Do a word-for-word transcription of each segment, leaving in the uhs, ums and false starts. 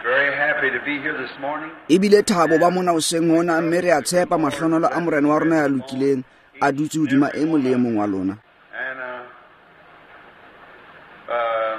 very happy to be here this morning. Ebile thabo ba mona o seng hona mme re a tshepa mahlonolo a morena wa rona ya lokileng a dutse hodima e mo le e mong wa lona. And uh, uh,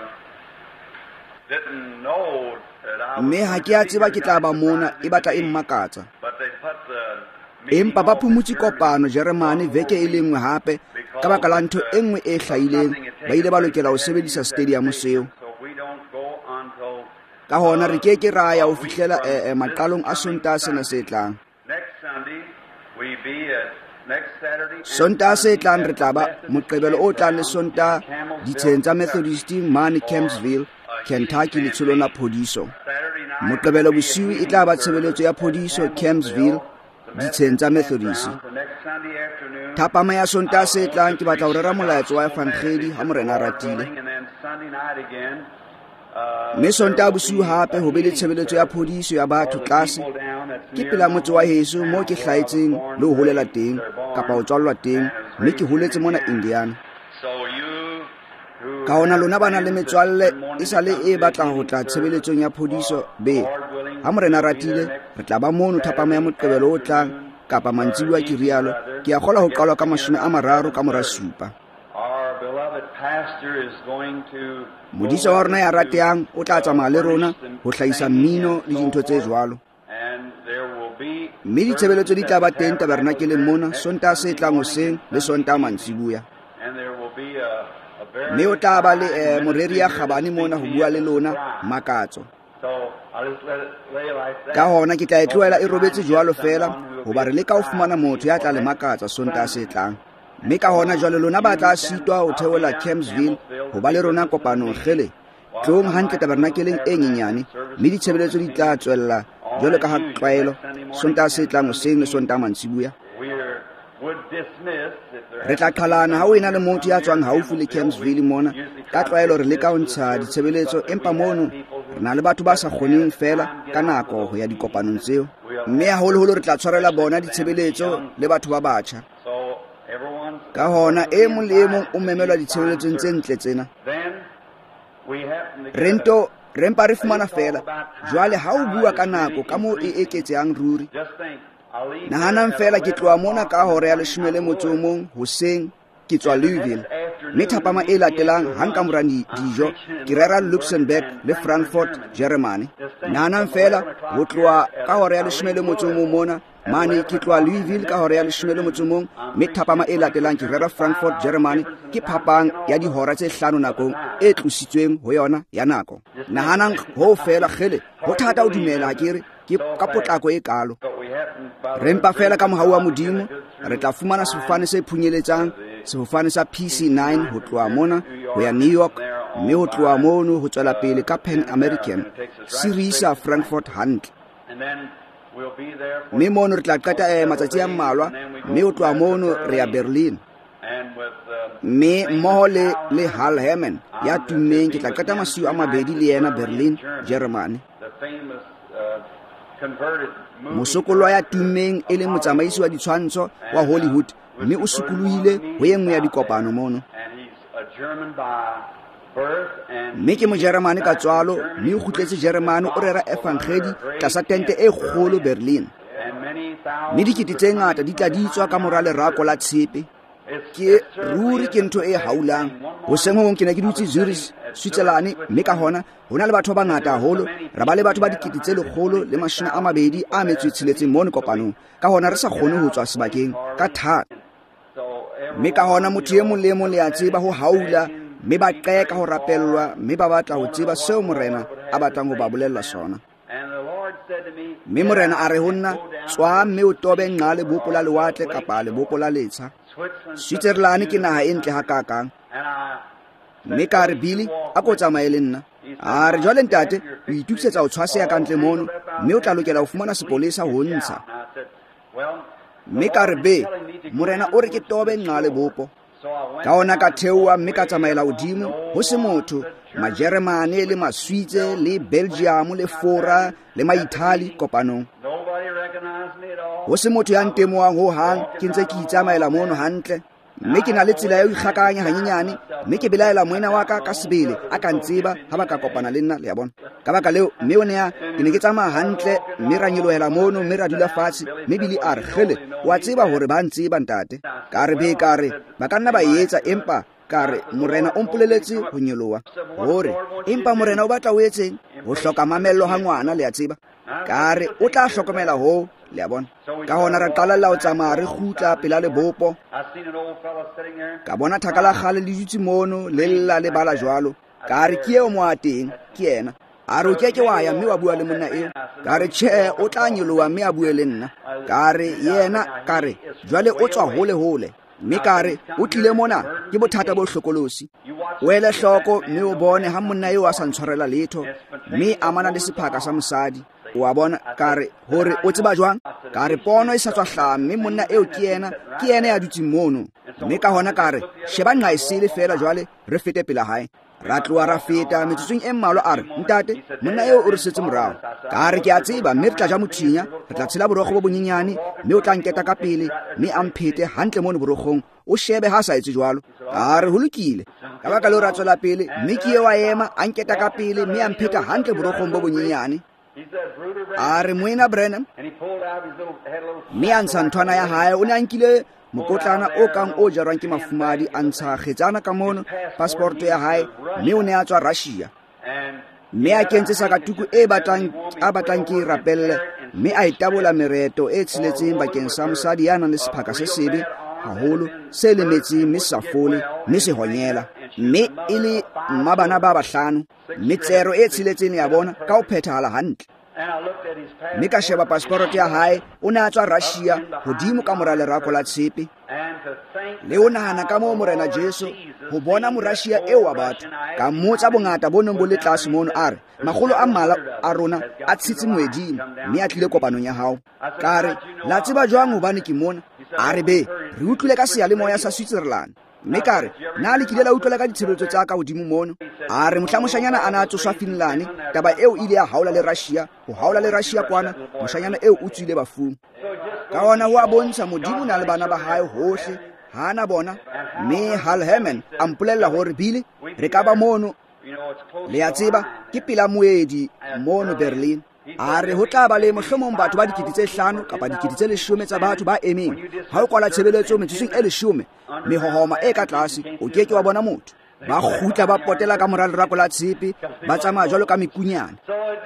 didn't know that I Mme ha ke a tseba ke tla ba mona e batla e mmakatsa. but they put the Empa ba phumutse kopano Germany veke e le nngwe hape ka baka la ntho e nngwe e hlahileng ba ile ba lokela ho sebedisa stadium seo. so we don't go until Ka hona re ke ke ra ya ho fihlela eh, eh, maqalong a Sontaha sena se tlang. next Sunday. We be at next Saturday. and Sontaha se Sunday tlang at re tla ba Methodist moqebelo o tlang le Sontaha Campbellsville, ditsheng tsa Methodist mane Campbellsville, Kentucky le tsholo la Phodiso. Saturday night. Moqebelo bosiu e tla ba tshebeletso ya Phodiso Campbellsville ditsheng tsa Methodist. For next Sunday afternoon. Thapama ya Sontaha se tlang ke batla ho rera molaetso wa evangeli ha morena a ratile. And then Sunday night again. Uh, Mme Sontaha bosiu hape ho be le tshebeletso ya Phodiso ya batho tlase people down at ke pela motse wa heso mo ke hlaetseng le ho holela teng kapa ho tswallwa teng mme ke holetse mona Indiana. So you who Ka hona lona bana le metswalle e sale e batla ho tla tshebeletsong ya Phodiso be ha morena a ratile re tla ba mono thapama ya moqebelo o tlang kapa mantsibuwa ke rialo ke a kgola ho qalwa ka mashome a mararo ka mora supa. our beloved pastor is going to Modisa wa rona ya ratehang o tla tsamaya le rona ho hlahisa mmino le dintho tse jwalo. and there will be Mme ditshebeletso di tla ba teng tabernakeleng mona Sontaha se tlang hoseng le Sontaha mantsibuya. and there will be a, a very Mme o tla ba le eh, moreri ya kgabane mona ho bua le lona makatso. so I'll just let it lay like that. Ka hona ke tla e tlohela e robetse jwalo fela ho ba re le ka ho fumana motho ya tla le makatsa Sontaha se tlang. Mme ka hona jwale lona ba tla sitwa ho theola Campbellsville ho ba le rona kopanong gele tlong hantle tabernakeleng e nyenyane mme ditshebeletso di tla tswella jwalo ka ha tlwaelo Sontaha se tlang hoseng le Sontaha mantsibuya. We are, would dismiss if there Re tla qhalana ha o ena le motho ya tswang haufi le Campbellsville mona ka tlwaelo re le ka ho ntsha ditshebeletso empa mono re na le batho ba sa kgoneng fela ka nako ho ya dikopanong tseo mme haholoholo re tla tshwarela bona ditshebeletso le batho ba batjha. so everyone Ka hona e mong le e mong o memelwa ditshebeletsong tse ntle tsena. then we happen to get Rento re mpa re fumana fela jwale ha o bua ka nako ka moo e eketsehang ruri. just think I'll leave Nahanang fela ke tloa mona ka hora ya leshome le motso o mong hoseng ke tswa Louisville mme thapama e latelang ha nka mora dijo ke rera Luxembourg le Frankfurt Germany. Nahanang fela ho tloa ka hora ya leshome le motso o mong mona mane ke tloa Louisville ka hora ya leshome le motso o mong mme thapama e latelang ke rera Frankfurt Germany ke phapang ya dihora tse hlano nakong e tlositsweng ho yona ya nako. Nahanang ho fela gele ho thata ho dumela ke re ke ka potlako e kalo. but we happen by Re mpa fela ka mohau wa modimo re tla fumana sefofane se phunyeletsang sefofane sa P C nine ho tloha mona ho ya New York mme ho tloha mono ho tswela pele ka Pan American Sirisa Frankfurt hantle. and then we'll be there for, Mme mono re tla qeta eh, matsatsi a mmalwa mme ho tloha mono re ya Berlin and with uh, mme mmoho le le Hal Herman ya tummeng ke tla qeta masiu a mabedi le yena Berlin Germany. the famous uh, converted movie Mosokolo ya tummeng e le motsamaisi wa ditshwantsho wa Hollywood mme o sukulohile ho engwe ya dikopano mono. and he's a German by birth and Mme ke mo Germany ka tswalo mme o khutletse Germany o rera evangeli tlasa tente e kgolo Berlin. and many Mme thousands dikete tse ngata di tla di tswa ka mora lerako la tshepe. Ke ruri ke ntho e haulang ho seng ho ke ne ke dutse Zurich Switzerland mme ka hona hona le batho ba bangata haholo ra ba le batho ba dikete tse lekgolo le mashome a mabedi a metso e tsheletseng mono kopanong ka hona re sa kgone ho tswa sebakeng ka thata. so every, Mme ka hona motho e mong le mong le a tseba ho haula mme ba qeka ho rapellwa mme ba batla ho tseba seo morena a batlang ho ba bolella sona. and the Lord said to me, Mme morena a re ho nna tswa mme o tobe nqa le bopo la lewatle kapa le bopo la letsha. Switzerland, Switzerland ke naha e ntle ha kakang. and I Mme ka re Billy a ko tsamaye le nna a re jwale ntate o itukisetsa ho tshwaseha ka ntle mono mme o tla lokela ho fumana sepolesa ho ntsha. and I said, well, Mme ka re be morena o re ke tobe nqa le bopo. so I went Ka ona ka theoa mme ka tsamaela hodimo ho se motho Majeremane le Maswitse le Belgium le Fora le Maithali kopanong. nobody recognized me at all. Ho se motho ya ntemoang ho hang ke ntse ke itsamaela mono hantle. mme ke na le tsela ya go ikgakanya ganyenyane mme ke belaela moena wa ka ka sebele a ka ntseba ga ba ka kopana le nna le ya bona ka baka leo mme o ne ya ke ne ke tsamaya gantle mme ra nyelohela mono mme ra dula fatshe mme bile a re gele wa tseba gore ba ntseba ntate ka re be ka re ba ka nna ba etsa empa ka re morena o mpoleletse go nyoloa gore empa morena o batla o etseng go hloka mamello ga ngwana le ya tseba ka re o tla hlokomela ho le ya bona ka gona re qalella o tsamaya re gutla pela le bopo ka bona thaka la gale le dutse mono le lla le bala jwalo ka re ke eo mo a teng ke ena a re o ke ke wa ya mme wa bua le monna eo ka re tšhe o tla nyoloa mme a bue le nna ka re yena ka re jwale o tswa hole hole mme ka re o tlile mona ke bothata bo hlokolosi o ele hloko mme o bone ha monna eo a sa ntshwarela letho mme amana le sephaka sa mosadi wa bona ka re hore o tseba jwang ka re pono e sa tswa hlaa mme monna eo ke yena ke yena ya dutse mono mme ka hona ka re sheba nqa e sele fela jwale re fete pela hae ra tloa ra feta metsotsong e mmalwa a re ntate monna eo o re setse morago ka re ke a tseba mme re tla ja mothinya re tla tshela borogo bo bonyenyane mme o tla nketa ka pele mme a mphete hantle mono borogong o shebe ha sa etse jwalo ka re ho lokile ka baka leo ra tswela pele mme ke ye wa ema a nketa ka pele mme a mpheta hantle borogong bo bonyenyane a re moena Branham mme a ntsha nthwana ya hae o ne a nkile mokotlana o kang o jarwang ke mafumadi a ntsha kgetsana ka mono passporto ya hae mme o ne a tswa Russia mme a kentse sakatuku e batlang a batlang ke rapelle mme a itabola mereto e tshiletseng bakeng sa mosadi ya nang le sephaka se sebe haholo se lemetseng mme sa fole mme se honyela mme e le mmabana ba bahlano mme tsero e tshiletseng ya bona ka o phethahala hantle mme ka sheba passport ya hae o ne a tswa Russia hodimo ka mora lerako la tshepe le o nahana ka moo morena Jesu ho bona mo Russia eo wa batho ka mmotsa bongata bo neng bo le tlase mono a re magolo a mmala a rona a tshitse moeding mme a tlile kopanong ya hao ka re la tseba jwang hobane ke mona a re be re utlwile ka seyalemoya sa Switzerland mme ka re na le kile la utlwela ka ditshebeletso tsa ka hodimo mono a re mohlamoshanyana a na tsoswa Finland taba eo ile ya haula le Russia ho haula le Russia kwana moshanyana eo o tswile bafung ka ona ho a bontsha modimo na le bana ba hae hohle hana bona mme Hal Herman a mpolella hore bile re ka ba mono le ya tseba ke pela moedi mono Berlin a re ho tla ba le mohlomong batho ba dikete tse hlano kapa dikete tse leshome tsa batho ba emeng ha o kwala tshebeletso metsotsong e leshome mehohoma e ka tlase o keke wa bona motho ba gutla ba potela ka mora lerako la tshepe ba tsamaya jwalo ka mekunyana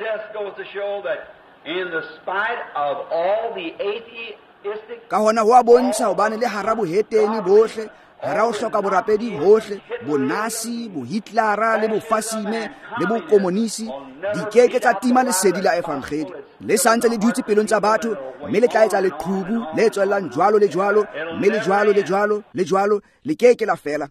ka hona ho a bontsha hobane le harabu heteni bohle hara o hloka borapedi hohle bonasi bo Hitler le bo fasime le bo komonisi dikeke tsa tima le sedi la evangeli le santse le dutse pelong tsa batho mme le tla etsa leqhubu le tswellang jwalo le jwalo mme le jwalo le jwalo le jwalo le keke la fela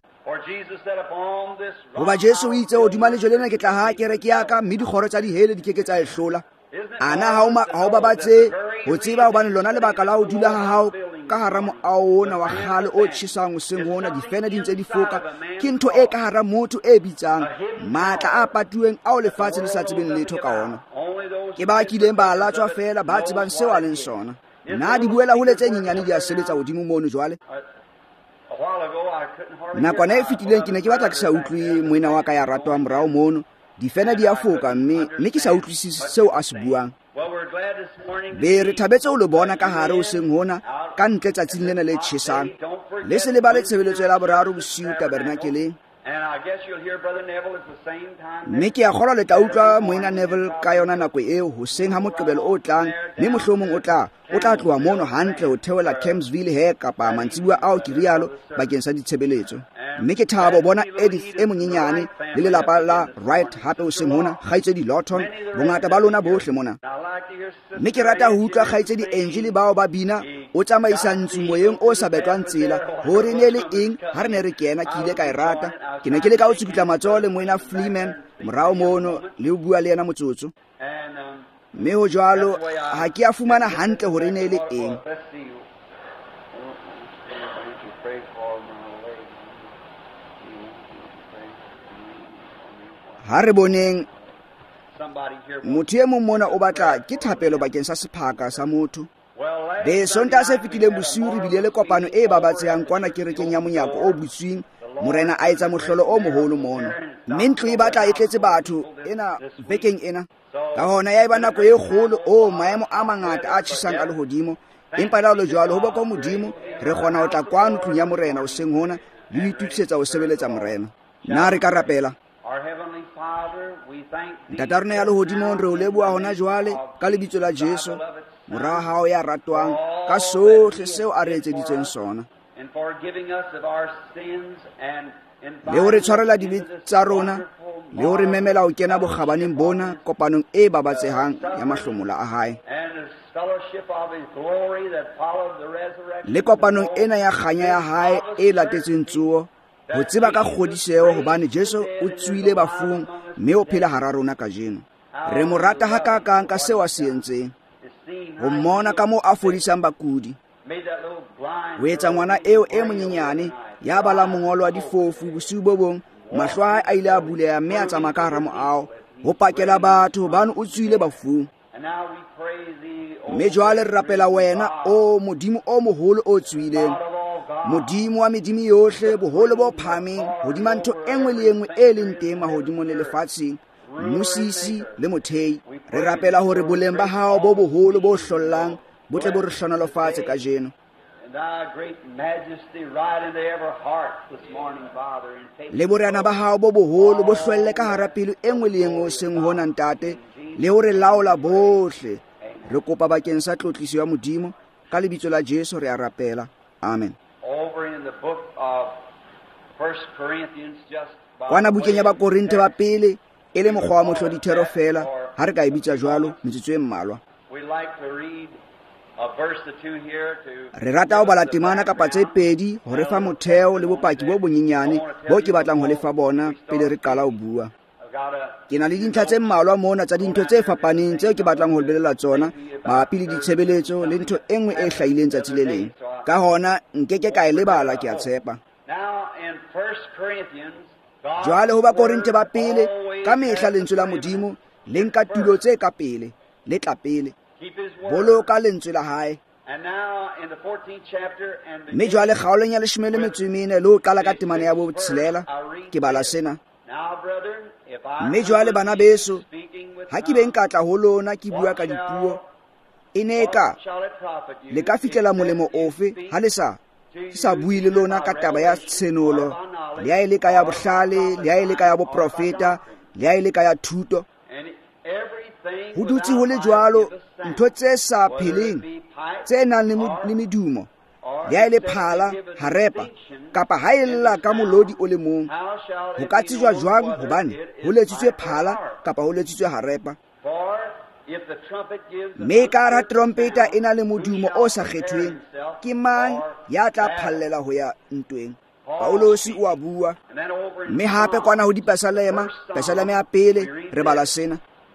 hoba Jesu o itse hodima lejwe lena ke tla ha kereke ya ka mme dikgoro tsa dihele di keke tsa e hlola ana ha o ba batse ho tseba hobane lona lebaka la ho dula ha hao ka hara mo a ona wa khale o tshesang o seng hona difena di ntse di foka ke ntho e ka hara motho e bitsang matla a patuweng a o lefatshe le sa tsebeng letho ka ona ke ba kileng ba latswa fela ba tsebang seo a leng sona na di buela ho letse nyenyane di a sebetsa hodimo mono jwale nakwana e fetileng ke ne ke batla ke sa utlwe moena wa ka ya ratwa morao mono difena di a foka mme mme ke sa utlwisise seo a se buang be re thabetse o le bona ka hare o seng hona ka ntle tsatsing lena le tshesang le se le ba le tshebeletso la boraro bosiu tabernakeleng mme ke a kgolwa le tla utlwa moena Neville ka yona nako eo hoseng ha moqebelo o tlang mme mohlomong o tla o tla tloha mono hantle ho theola Campsville he kapa mantsibua ao ke rialo bakeng sa ditshebeletso mme ke thabo bona Edith e monyenyane le lelapa la Wright hape o seng hona kgaitsedi Lawton bongata ba lona bohle mona mme ke rata ho utlwa kgaitsedi Angel bao ba bina o tsamaisa ntsu moyeng o sa betlwang tsela hore ne le eng ha re ne re kena ke ile ka e rata ke ne ke le ka o tsukutla matsole moena Fleeman morao mono le o bua le yena motsotso mme ho jwalo ha ke a fumana hantle hore ne le eng ha re boneng motho e mong mona o batla ke thapelo bakeng sa sephaka sa motho be sonta se fitileng bosiu re bile le kopano e babatsehang kwana kerekeng ya monyako o butswing morena a etsa mohlolo o moholo mono mme ntlo e batla e tletse batho ena bekeng ena ka hona ya e ba nako e kgolo o maemo a mangata a tjhisang ka lehodimo empa la lo jwalo ho ba kwa modimo re kgona ho tla kwano tlung ya morena o seng hona le itukisetsa ho sebeletsa morena na re ka rapela. Ntata rona ya lehodimo re o leboha hona jwale ka lebitso la Jesu mora wa hao ya ratwang ka sohle seo a re etseditseng sona le ho re tshwarela dibe tsa rona le ho re memela ho kena bokgabaneng bona kopanong e babatsehang ya mahlomola a hae le kopanong ena ya kganya ya hae e latetseng tsuo ho tseba ka kgodiseo hobane Jesu o tswile bafung mme o phela hara rona kajeno re mo rata hakakang ka seo a se entseng ho mmona ka moo a fodisang bakudi ho etsa ngwana eo e monyenyane ya bala mongolo wa difofu bosiu bo bong mahlo a a ile a buleha mme a tsamaya ka hara moao ho pakela batho bano o tswile bafung mme jwale re rapela wena o modimo o moholo o tswileng modimo wa medimo yohle boholo bo phameng hodima ntho engwe le engwe e leng teng mahodimo le lefatsheng mosisi le mothei re rapela hore boleng ba hao bo boholo bo hlollang bo tle bo re hlonolofatse kajeno le borena ba hao bo boholo bo hlwelle ka hara pelo engwe le engwe o seng hona ntate le hore laola bohle re kopa bakeng sa tlotliso ya modimo ka lebitso la Jesu re a rapela amen. Kwana bukeng ya ba Korinte ba pele e le mokgwa wa mohlodithero fela ha re ka e bitsa jwalo metsotso e mmalwa re rata ho bala temana kapa tse pedi ho re fa motheo le bopaki bo bonyenyane bo ke batlang ho lefa bona pele re qala ho bua ke na le dintlha tse mmalwa mona tsa dintho tse fapaneng tseo ke batlang ho lebelela tsona mabapi le ditshebeletso le ntho e nngwe e hlahileng tsatsi le leng ka hona nkeke ka e lebala ke a tshepa jwale ho ba Korinte ba pele ka mehla lentswe la modimo le nka tulo tse ka pele le tla pele boloka lentswe la hae mme jwale kgaolong ya leshome le metso e mene le ho qala ka temana ya botshelela ke bala sena mme jwale bana beso ha ke beng ka tla ho lona ke bua ka dipuo e ne ka le ka fitlela molemo ofe ha le sa ke sa bui le lona ka taba ya tsenolo le ya ile ka ya bohlale le ya ile ka ya boprofeta le ya ile ka ya thuto ho dutse ho le jwalo ntho tse sa pheleng tse nang le medumo le ya ile phala harepa kapa ha illa ka molodi o le mong ho ka tsijwa jwang hobane ho letsitswe phala kapa ho letsitswe harepa mme ka ra trompeta e na le modumo o sa kgethweng ke mang ya tla phallela ho ya ntweng Paulosi o a bua mme hape kwana ho dipasalema pasalema ya pele re bala sena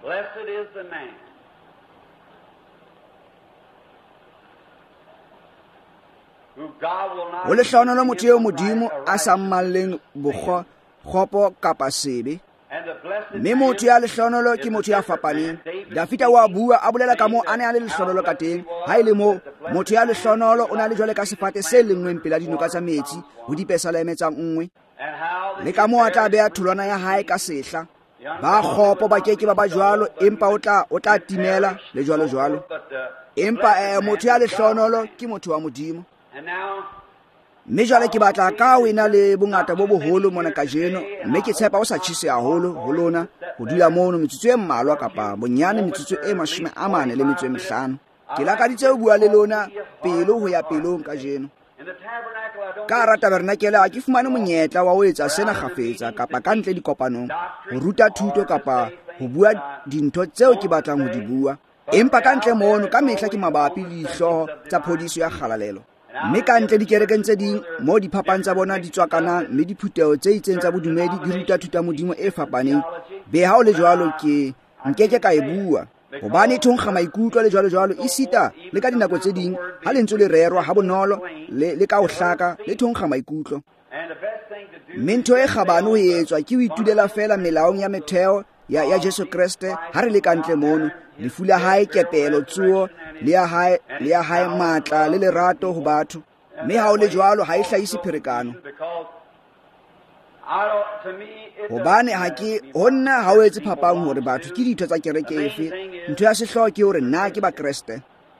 o le hlonolo motho eo modimo a sa mmalleng bokgo khopo kapa sebe mme motho ya lehlonolo ke motho ya fapaneng Dafita wa bua a bolela ka moo a ne a le lehlonolo ka teng ha ile moo motho ya lehlonolo o na le jwale ka sefate se lengweng pela dinoka tsa metsi ho dipesaleme tsa nngwe le ka moo a tla beha tholwana ya hae ka sehla ba khopo ba keke ba ba jwalo empa o tla o tla timela le jwalo jwalo empa eh, motho ya lehlonolo ke motho wa modimo mme jwale ke batla ka o ena le bongata bo boholo mona kajeno mme ke tshepa o sa tshise haholo ho lona ho dula mono metsotso e mmalwa kapa bonyane metsotso e mashome a mane le metso e mehlano ke lakaditse ho bua le lona pelo ho ya pelong kajeno ka ra tabernakele a ke fumane monyetla wa ho etsa sena kgafetsa kapa ka ntle dikopanong ho ruta thuto kapa ho bua dintho tseo ke batlang ho di bua empa ka ntle mono ka mehla ke mabapi le dihloho tsa phodiso ya kgalalelo mme ka ntle dikerekeng tse ding mo diphapang tsa bona di tswakanang mme diphuteho tse itseng tsa bodumedi di ruta thuta modimo e fapaneng be ha o le jwalo ke nkeke ka e bua hobane thonkga maikutlo le jwalo jwalo e sita le ka dinako tse ding ha lentswe le rerwa ha bonolo le, le ka o hlaka le thonkga maikutlo mme ntho e kgabane ho etswa ke ho itulela fela melaong ya metheo ya ya Jesu Kriste ha re le ka ntle mono lefu la hae kepelo tsuo le ya hae le ya hae matla le lerato ho batho mme ha o le jwalo ha e hlahisi pherekano hobane ha ke honna ha o etse phapang hore batho ke ditho tsa kereke efe ntho ya sehloho ke hore nna ke ba Kriste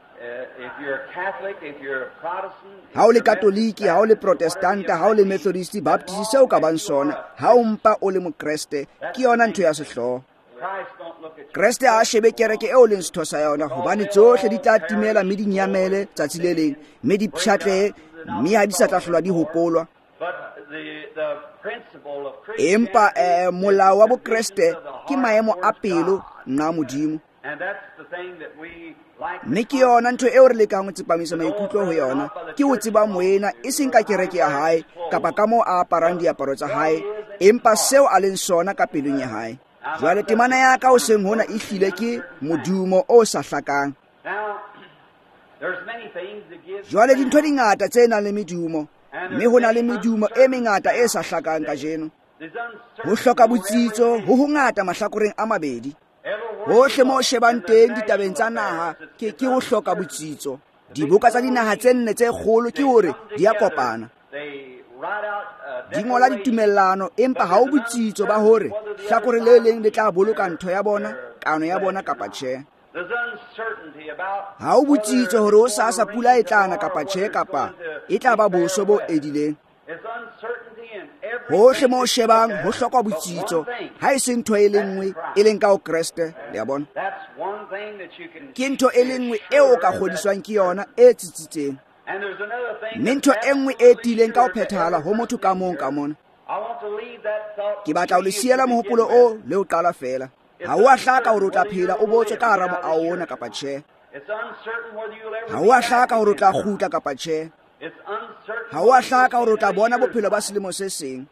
ha o le katoliki ha o le protestanta ha o le methodist baptist seo ka bang sona ha o mpa o le mokreste ke yona ntho ya sehloho Kriste a shebe kereke eo leng setho sa yona hobane tsohle di tla timela mme di nyamele tsatsi le leng mme di pshatle mme ha di sa tla hlola di hopolwa empa eh, molao wa bokreste ke maemo a pelo nna modimo mme ke yona ntho eo re lekang ho tsepamisa maikutlo ho yona ke ho tseba moena e seng ka kereke ya hae kapa ka moo a aparang diaparo tsa hae empa seo a leng sona ka pelong ya hae jwale temana ya ka o seng hona e hlile ke modumo o sa hlakang jwale dintho di ngata tse nang le medumo mme ho na le medumo e mengata e sa hlakang ka jeno ho hloka botsitso ho ho ngata mahlakoreng a mabedi hohle moo shebang teng ditabeng tsa naha ke ke ho hloka botsitso dibuka tsa dinaha tse nne tse kgolo ke hore di a kopana di ngola ditumellano empa ha o botsitso ba hore hlakore le leng le tla boloka ntho ya bona kano ya bona kapa tjhe ha o botsitso hore o sasa pula e tlana kapa tjhe kapa e tla ba boso bo edileng hohle moo shebang ho hlokwa botsitso ha e se ntho e le nngwe e leng ka o Kriste le ya bona ke ntho e le nngwe eo o ka kgodiswang ke yona e tsitsitseng mme ntho e nngwe e tileng ka ho phethahala ho motho ka mong ka mona ke batla ho le siela mohopolo o le o qala fela ha o a hlaka hore o tla phela o botswe ka hara moao ona kapa tjhe ha o a hlaka hore o tla kgutla kapa tjhe ha o a hlaka hore o tla bona bophelo ba selemo se seng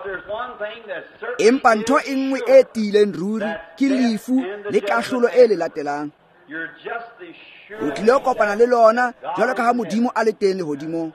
empa ntho e nngwe e tileng ruri ke lefu le kahlolo e le latelang o tlile ho kopana le lona jwalo ka ha modimo a le teng lehodimong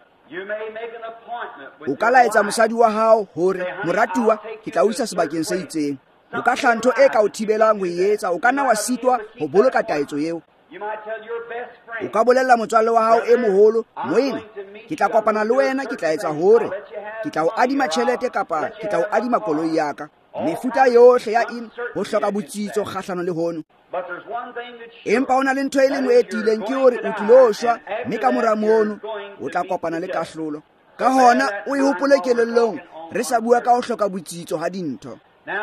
o ka laetsa mosadi wa hao hore moratuwa ke tla o isa sebakeng se itseng o ka hla ntho e ka o thibelang ho e etsa o ka nna wa sitwa ho boloka taetso eo o ka bolella motswalle wa hao e moholo moena ke tla kopana le wena ke tla etsa hore ke tla o adima tjhelete kapa ke tla o adima koloi ya ka mefuta yohle ya in ho hloka botsitso kgahlano le hono empa ona le ntho e lengwe e tileng ke hore o tlilo shwa mme ka mora mono o tla kopana le kahlolo ka hona o e hopole kelellong re sa bua ka ho hloka botsitso ha dintho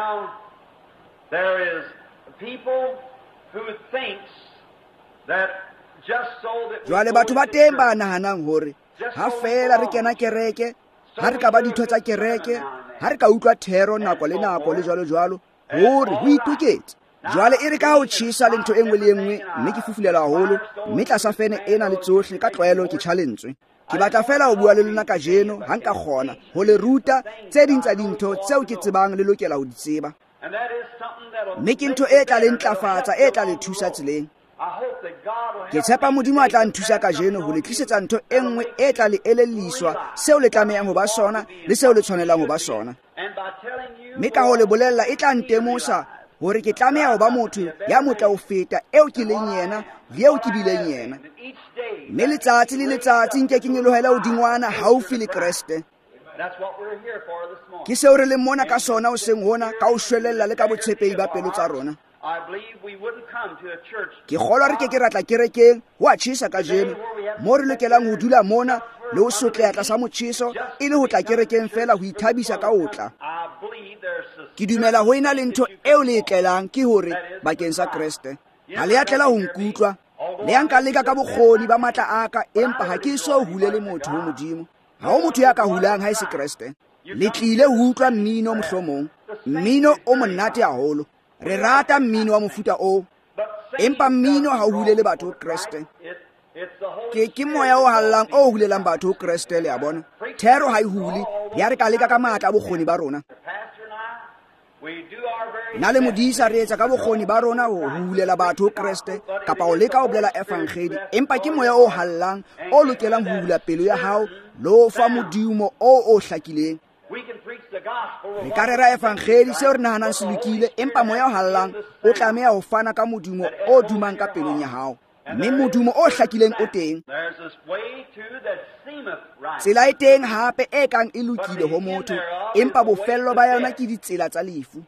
there is people who thinks that just so that jwale batho ba teng ba nahanang hore ha fela re kena kereke ha re ka ba ditho tsa kereke ha re ka utlwa thero nako le nako le jwalo jwalo hore ho itoketse jwale e re ka ho tshisa le ntho e nngwe le nngwe mme ke fufulela haholo mme tlasa fene ena le tsohle ka tlwaelo ke challenge ke batla fela ho bua le lona ka jeno ha nka kgona ho le ruta tse ding tsa dintho tseo ke tsebang le lokela ho di tseba mme ke ntho e tla le ntlafatsa e tla le thusa tseleng ke tshepa modimo a tla nthusa ka jeno ho le tlisetsa ntho e nngwe e tla le elelliswa seo le tlamehang ho ba sona le seo le tshwanelang ho ba sona mme ka ho le bolella e tla ntemosa hore ke tlameha ho ba motho ya motla ho feta eo ke leng yena le eo ke bileng yena mme letsatsi le letsatsi nke ke nyolohela ho dingwana haufi le Kriste ke seo re leng mona ka sona o seng hona ka o shwelella le ka botshepehi ba pelo tsa rona ke kgolwa re ke ke ratla kerekeng ho a tjhesa ka jeno mo re lokelang ho dula mona le ho sotleha tlasa motjheso e le ho tla kerekeng fela ho ithabisa ka otla ke dumela ho ena le ntho eo le e tlelang ke hore bakeng sa Kriste ha le a tlela ho nkutlwa le ya nka leka ka bokgoni ba matla aka empa ha ke so hule le motho ho modimo ha o motho ya ka hulang ha e se Kriste le tlile ho utlwa mmino mohlomong mmino o monate haholo re rata mmino wa mofuta o empa mmino ha o hulele batho Kriste ke ke moya o hallang o hulelang batho Kriste le a bona thero ha e hule ya re ka leka ka matla bokgoni ba rona na le modisa re etsa ka bokgoni ba rona ho hulela batho Kriste kapa o leka o bolela evangeli empa ke moya o hallang o lokelang ho hula pelo ya hao lo fa modimo o o hlakileng re ka rera evangeli seo re nahanang se lokile, empa moya o hallang o tlameha ho fana ka modumo o dumang ka pelong ya hao, mme modumo o hlakileng o teng. Tsela e teng hape e kang e lokile ho motho, empa bofello ba yona ke ditsela tsa lefu.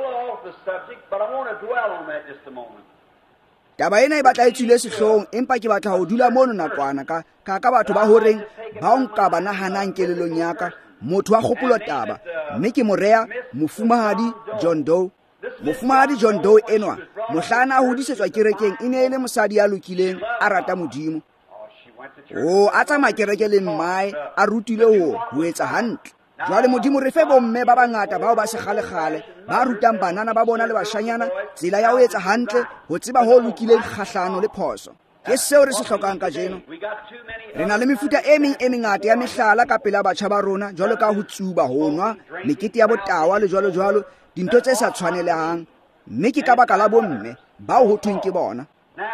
Taba ena e batla e tswile sehloohong, empa ke batla ho dula mono nakwana ka ka ka batho ba horeng ba o nka ba nahanang kelellong ya ka, motho wa kgopolo taba, mme ke morea Mofumahadi John Doe. Mofumahadi John Doe enwa mohlana a hodisetswa kerekeng e ne e le mosadi ya lokileng a rata Modimo. O a tsamaya kereke le mmae, a rutile ho ho etsa hantle. Jwale Modimo re fe bomme ba bangata bao ba sekgale-kgale ba rutang banana ba bona le bashanyana tsela ya ho etsa hantle, ho tseba ho lokileng kgahlano le phoso. Ke seo re se hlokang ka jeno. Re na le mefuta e meng e mengata ya mehlala ka pela batjha ba rona, jwalo ka ho tsuba, ho nwa, mekete ya botawa le jwalo jwalo, dintho tse sa tshwanelehang, mme ke ka baka la bomme bao ho thweng ke bona.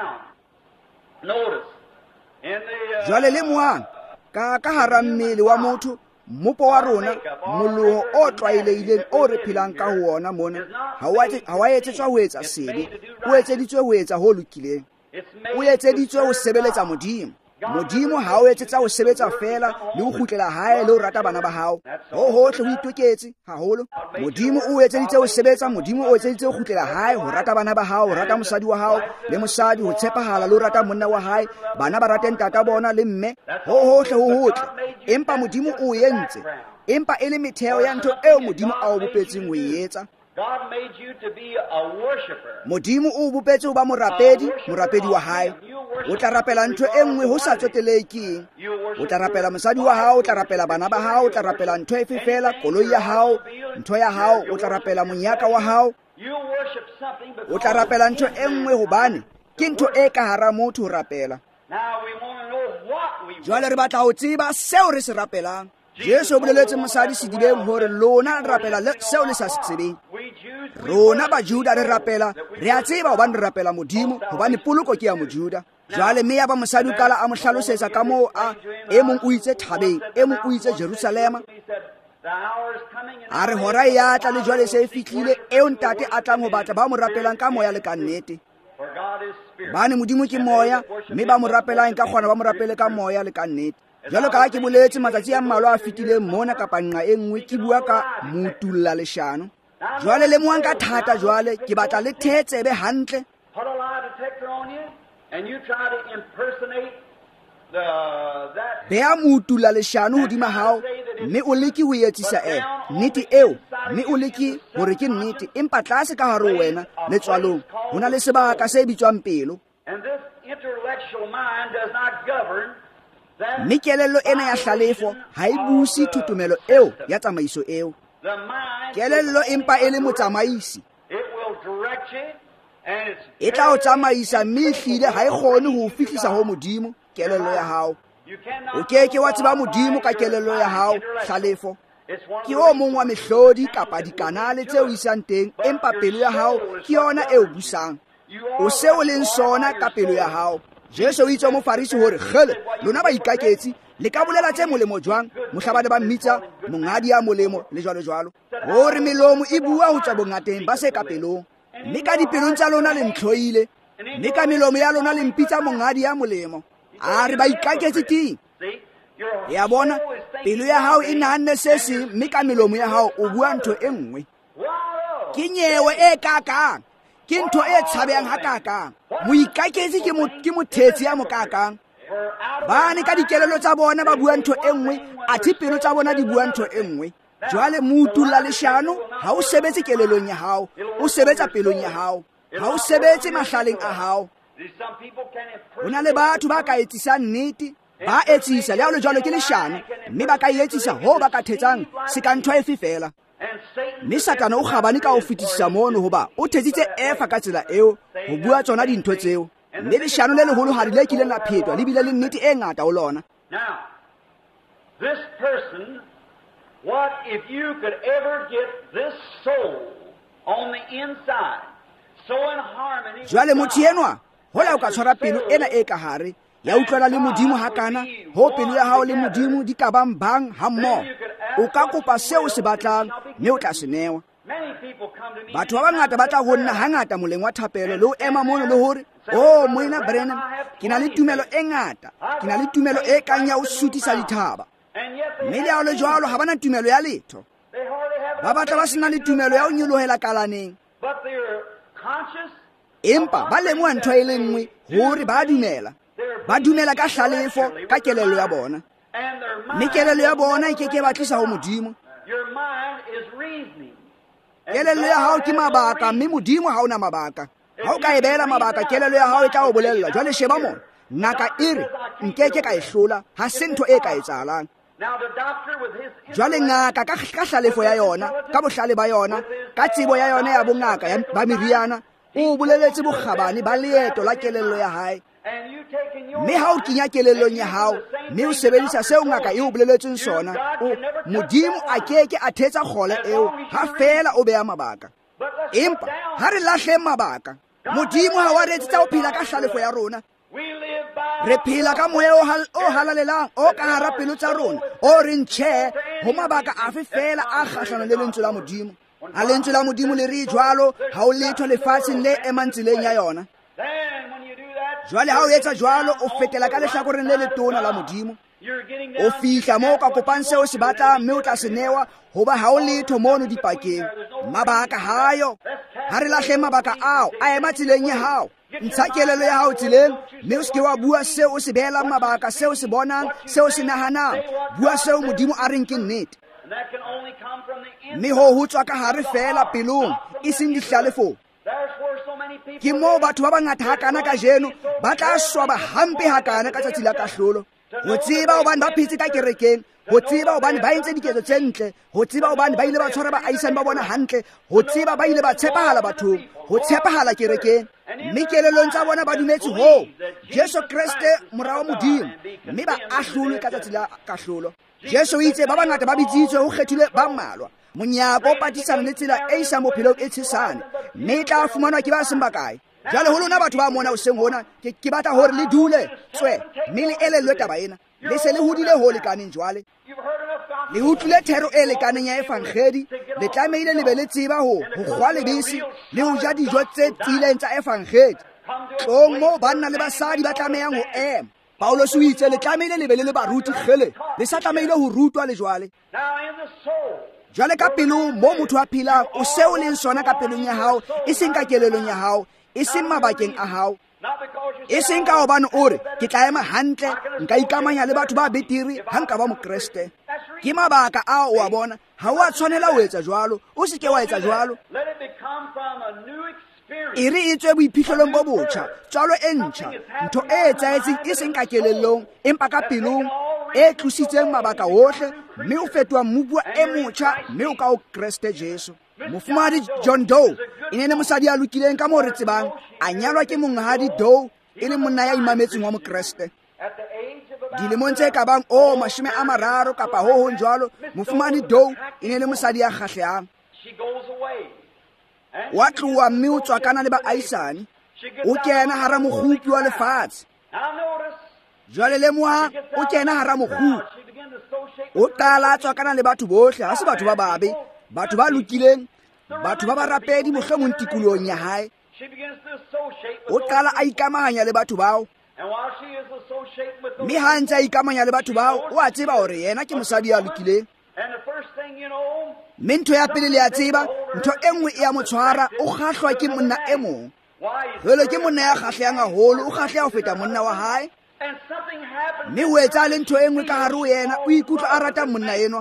Jwale le moang ka ka hara mmele wa motho, mopo wa rona, moloho o tlwaelehileng o re phelang ka ho ona mona, ha wa etsetswa ho etsa sebe, o etseditswe ho etsa ho lokileng. O etseditswe ho sebeletsa Modimo. Modimo ha o etsetsa ho sebetsa fela le ho kgutlela hae le ho rata bana ba hao. Ho hohle ho itoketse haholo. Modimo o etseditse ho sebetsa, Modimo o etseditse ho kgutlela hae ho rata bana ba hao, ho rata mosadi wa hao le mosadi, ho tshepahala le ho rata monna wa hae, bana ba rateng tata bona le mme. Ho hohle ho hotle. Empa Modimo o entse, empa e le metheo ya ntho eo Modimo a o bopetseng ho e etsa. God made you to be a worshipper. Modimo o bopetse ho ba morapedi, morapedi wa hae. O tla rapela ntho e nngwe ho sa tsotelekeng. O tla rapela mosadi wa hao, o tla rapela bana ba hao, o tla rapela ntho efe fela, koloi ya hao, ntho ya hao, o tla rapela monyaka wa hao. O tla rapela ntho e nngwe hobane ke ntho e ka hara motho ho rapela. Jwale re batla ho tseba seo re se rapelang. Jesu o boleletse mosadi sedibeng hore lona le rapela seo le sa se tsebeng. Rona ba Juda re rapela, re a tseba hobane re rapela Modimo, hobane poloko ke ya Mojuda. Jwale mme ya ba mosadi kala a mo hlalosetsa ka moo a e mong o itse thabeng, e mong o itse Jerusalema. A re hora ya tla le jwale se e fihlile eo ntate a tlang ho batla ba mo rapelang ka moya le ka nnete. Bane Modimo ke moya, mme ba mo rapelang ka kgona ba mo rapele ka moya le ka nnete. Jwalo ka ke boletse matsatsi a mmalwa a fitileng mona kapa nqa e nngwe ke bua ka motulla leshano. Jwale le moang ka thata jwale ke batla le thetsebe hantle. Bea motulla leshano hodima hao, mme o leke ho etsisa e nnete eo, mme o leke hore ke nnete, empa tlase ka hare ho wena le tswalong ho na le sebaka se bitswang pelo. Mme kelello ena ya hlalefo ha e busi thutumelo eo ya tsamaiso eo. Kelello empa e le motsamaisi, e tla o tsamaisa, mme ehlile ha e kgone ho fihlisa ho Modimo kelello ya hao. O keke wa tseba Modimo ka kelello ya hao. Hlalefo ke o mong wa mehlodi kapa dikanale tseo isang teng, empa pelo ya hao ke yona eo busang. O se o leng sona ka pelo ya hao. Jesu o itse mo Farisi hore kgele lona ba ikaketse le ka bolela tse molemo jwang, mohlabane ba mmitsa mongadi ya molemo le jwalo jwalo, hore melomo e bua ho tswa bongateng ba se ka pelong, mme ka dipelong tsa lona le ntlhoile, mme ka melomo ya lona le mpitsa mongadi ya molemo. A re ba ikaketse ting. Ya bona pelo ya hao e nahanne se seng, mme ka melomo ya hao o bua ntho e nngwe. Ke nyewe e kakang, ke ntho e tshabehang hakakang. Moikaketse ke mo ke mothetsi ya mokakang. Bane ka dikelelo tsa bona ba bua ntho e nngwe, athe pelo tsa bona di bua ntho e nngwe. Jwale motulla leshano ha o sebetse kelelong ya hao, o sebetsa pelong ya hao, ha o sebetse mahlaleng a hao. Hona le batho ba ka etsisang nnete, ba etsisa le ha le jwalo ke leshano, mme ba ka etsisa ho ba ka thetsang se ka ntho efe fela. Mme Satana o kgabane ka ho fetisisa mono hoba o thetsitse efa ka tsela eo ho bua tsona dintho tseo, mme leshano le leholo ha le kileng la phetwa le bile le nnete e ngata ho lona. Now, this person, what if you could ever get this soul on the inside, so in harmony with Jwale motho enwa hola o ka tshwara pelo ena e ka hare ya utlwana le Modimo hakana, ho pelo ya hao le Modimo di ka bang bang ha mmoho. o ka kopa seo o se batlang mme o tla se newa. Batho ba bangata ba tla go nna hangata moleng wa thapelo le o ema mono le hore o moena Brenham ke na le tumelo e ngata, ke na le tumelo e kang ya o sutisa dithaba, mme le ha o le jwalo ha bana tumelo ya letho. Ba batla ba sena le tumelo ya o nyolohela kalaneng, empa ba lemoha ntho e le nngwe hore ba dumela, ba dumela ka hlalefo ka kelello ya bona, mme kelello ya bona e keke ba tlisa ho Modimo. Kelello ya hao ke mabaka, mme Modimo ha ona mabaka. Ha o ka e beela mabaka, kelello ya hao e tla o bolella jwale sheba mona, ngaka e re nkeke ka e hlola, ha se ntho e ka etsahalang. Jwale ngaka ka hlalefo ya yona, ka bohlale ba yona, ka tsebo ya yona ya bongaka ya ba meriana, o boleletse bokgabane ba leeto la kelello ya hae. Mme ha o kenya kelellong ya hao mme o sebedisa seo ngaka e o boleletseng sona, Modimo a keke a thetsa kgole eo ha fela o beha mabaka. Empa ha re lahle mabaka, Modimo ha wa re etsetsa o phela ka hlalefo ya rona. Re phela ka moya o halalelang o ka hara pelo tsa rona, o reng tjhe ho mabaka afe fela a kgahlano le lentswe la Modimo. Ha lentswe la Modimo le re jwalo, ha o letho lefatsheng le emang tseleng ya yona. Jwale ha o etsa jwalo, o fetela ka lehlakoreng le letona la Modimo, o fihla moo ka kopang seo se batlang mme o tla se newa, hoba ha o letho mono dipakeng. Mabaka hayo, ha re lahle mabaka ao a ema tseleng ya hao. Ntsha kelello ya hao tseleng, mme o seke wa bua seo o se behelang mabaka, seo se bonang, seo se nahanang. Bua seo Modimo a reng ke nnete, mme ho ho tswa ka hare fela pelong, e seng dihlalefong. Ke moo batho ba bangata hakana ka jeno ba tla swaba hampe hakana ka tsatsi la kahlolo. Ho tseba hobane ba phetse ka kerekeng, ho tseba hobane ba entse diketso tse ntle, ho tseba hobane ba ile ba tshwara baahisane ba bona hantle, ho tseba ba ile ba tshepahala bathong, ho tshepahala kerekeng, mme kelellong tsa bona ba dumetse ho Jesu Kriste morao Modimo, mme ba ahlolwe ka tsatsi la kahlolo. Jesu itse ba bangata ba bitsitswe ho kgethilwe ba mmalwa. Monyako o patisana le tsela e isang bophelong e tshesane, mme e tla fumanwa ke ba seng bakae. Jwale ho lona batho ba mona hoseng hona, ke batla hore le dule tswe mme le elellwe taba ena. Le se le hodile ho lekaneng jwale, le utlwile thero e lekaneng ya efangedi, le tlamehile le be le tseba ho ho kgwa lebese le ho ja dijo tse tiileng tsa efangedi. Tlong moo banna le basadi ba tlamehang ho ema. Paulos o itse le tlamehile le be le le baruti kgele, le sa tlamehile ho rutwa le jwale. Jwale ka pelong mo motho a phelang, o seo leng sona ka pelong ya hao, e seng ka kelelong ya hao, e seng mabakeng a hao, e seng ka hobane o re ke tla ema hantle, nka ikamanya le batho ba betiri ha nka ba mokreste. Ke mabaka ao o a bona, ha o a tshwanela ho etsa jwalo, o se ke wa etsa jwalo. E re etswe boiphihlelong bo botjha, tswalo e ntjha, ntho e etsahetseng e seng ka kelellong empa ka pelong, e tlositseng mabaka ohle, mme o fetoha mmubua e motjha, mme o ka o Kreste Jesu. Mofumahadi John Doe e ne le mosadi a lokileng ka moo re tsebang, a nyalwa ke monghadi Doe e le monna ya imametseng wa mokreste. Dilemong tse ka bang o mashome a mararo kapa ho hong jwalo, Mofumahadi Doe e ne le mosadi ya kgahlehang. Wa tloha mme o tswakana le baahisane, o kena hara mokgupi wa lefatshe. Jwale le moha o kena hara mokgupi, o qala a tswakana le batho bohle, ha se batho ba babe, batho ba lokileng, batho ba ba rapedi mohlomong tikolohong ya hae. O qala a ikamahanya le batho bao, mme ha ntse a ikamahanya le batho bao, o a tseba hore yena ke mosadi ya lokileng. Mme ntho ya pele le a tseba, ntho e nngwe e a mo tshwara, o kgahlwa ke monna e mong. Jwale ke monna ya kgahlehang haholo, o kgahleha ho feta monna wa hae, mme o etsa le ntho e nngwe ka hare ho yena, o ikutlwa a ratang monna enwa.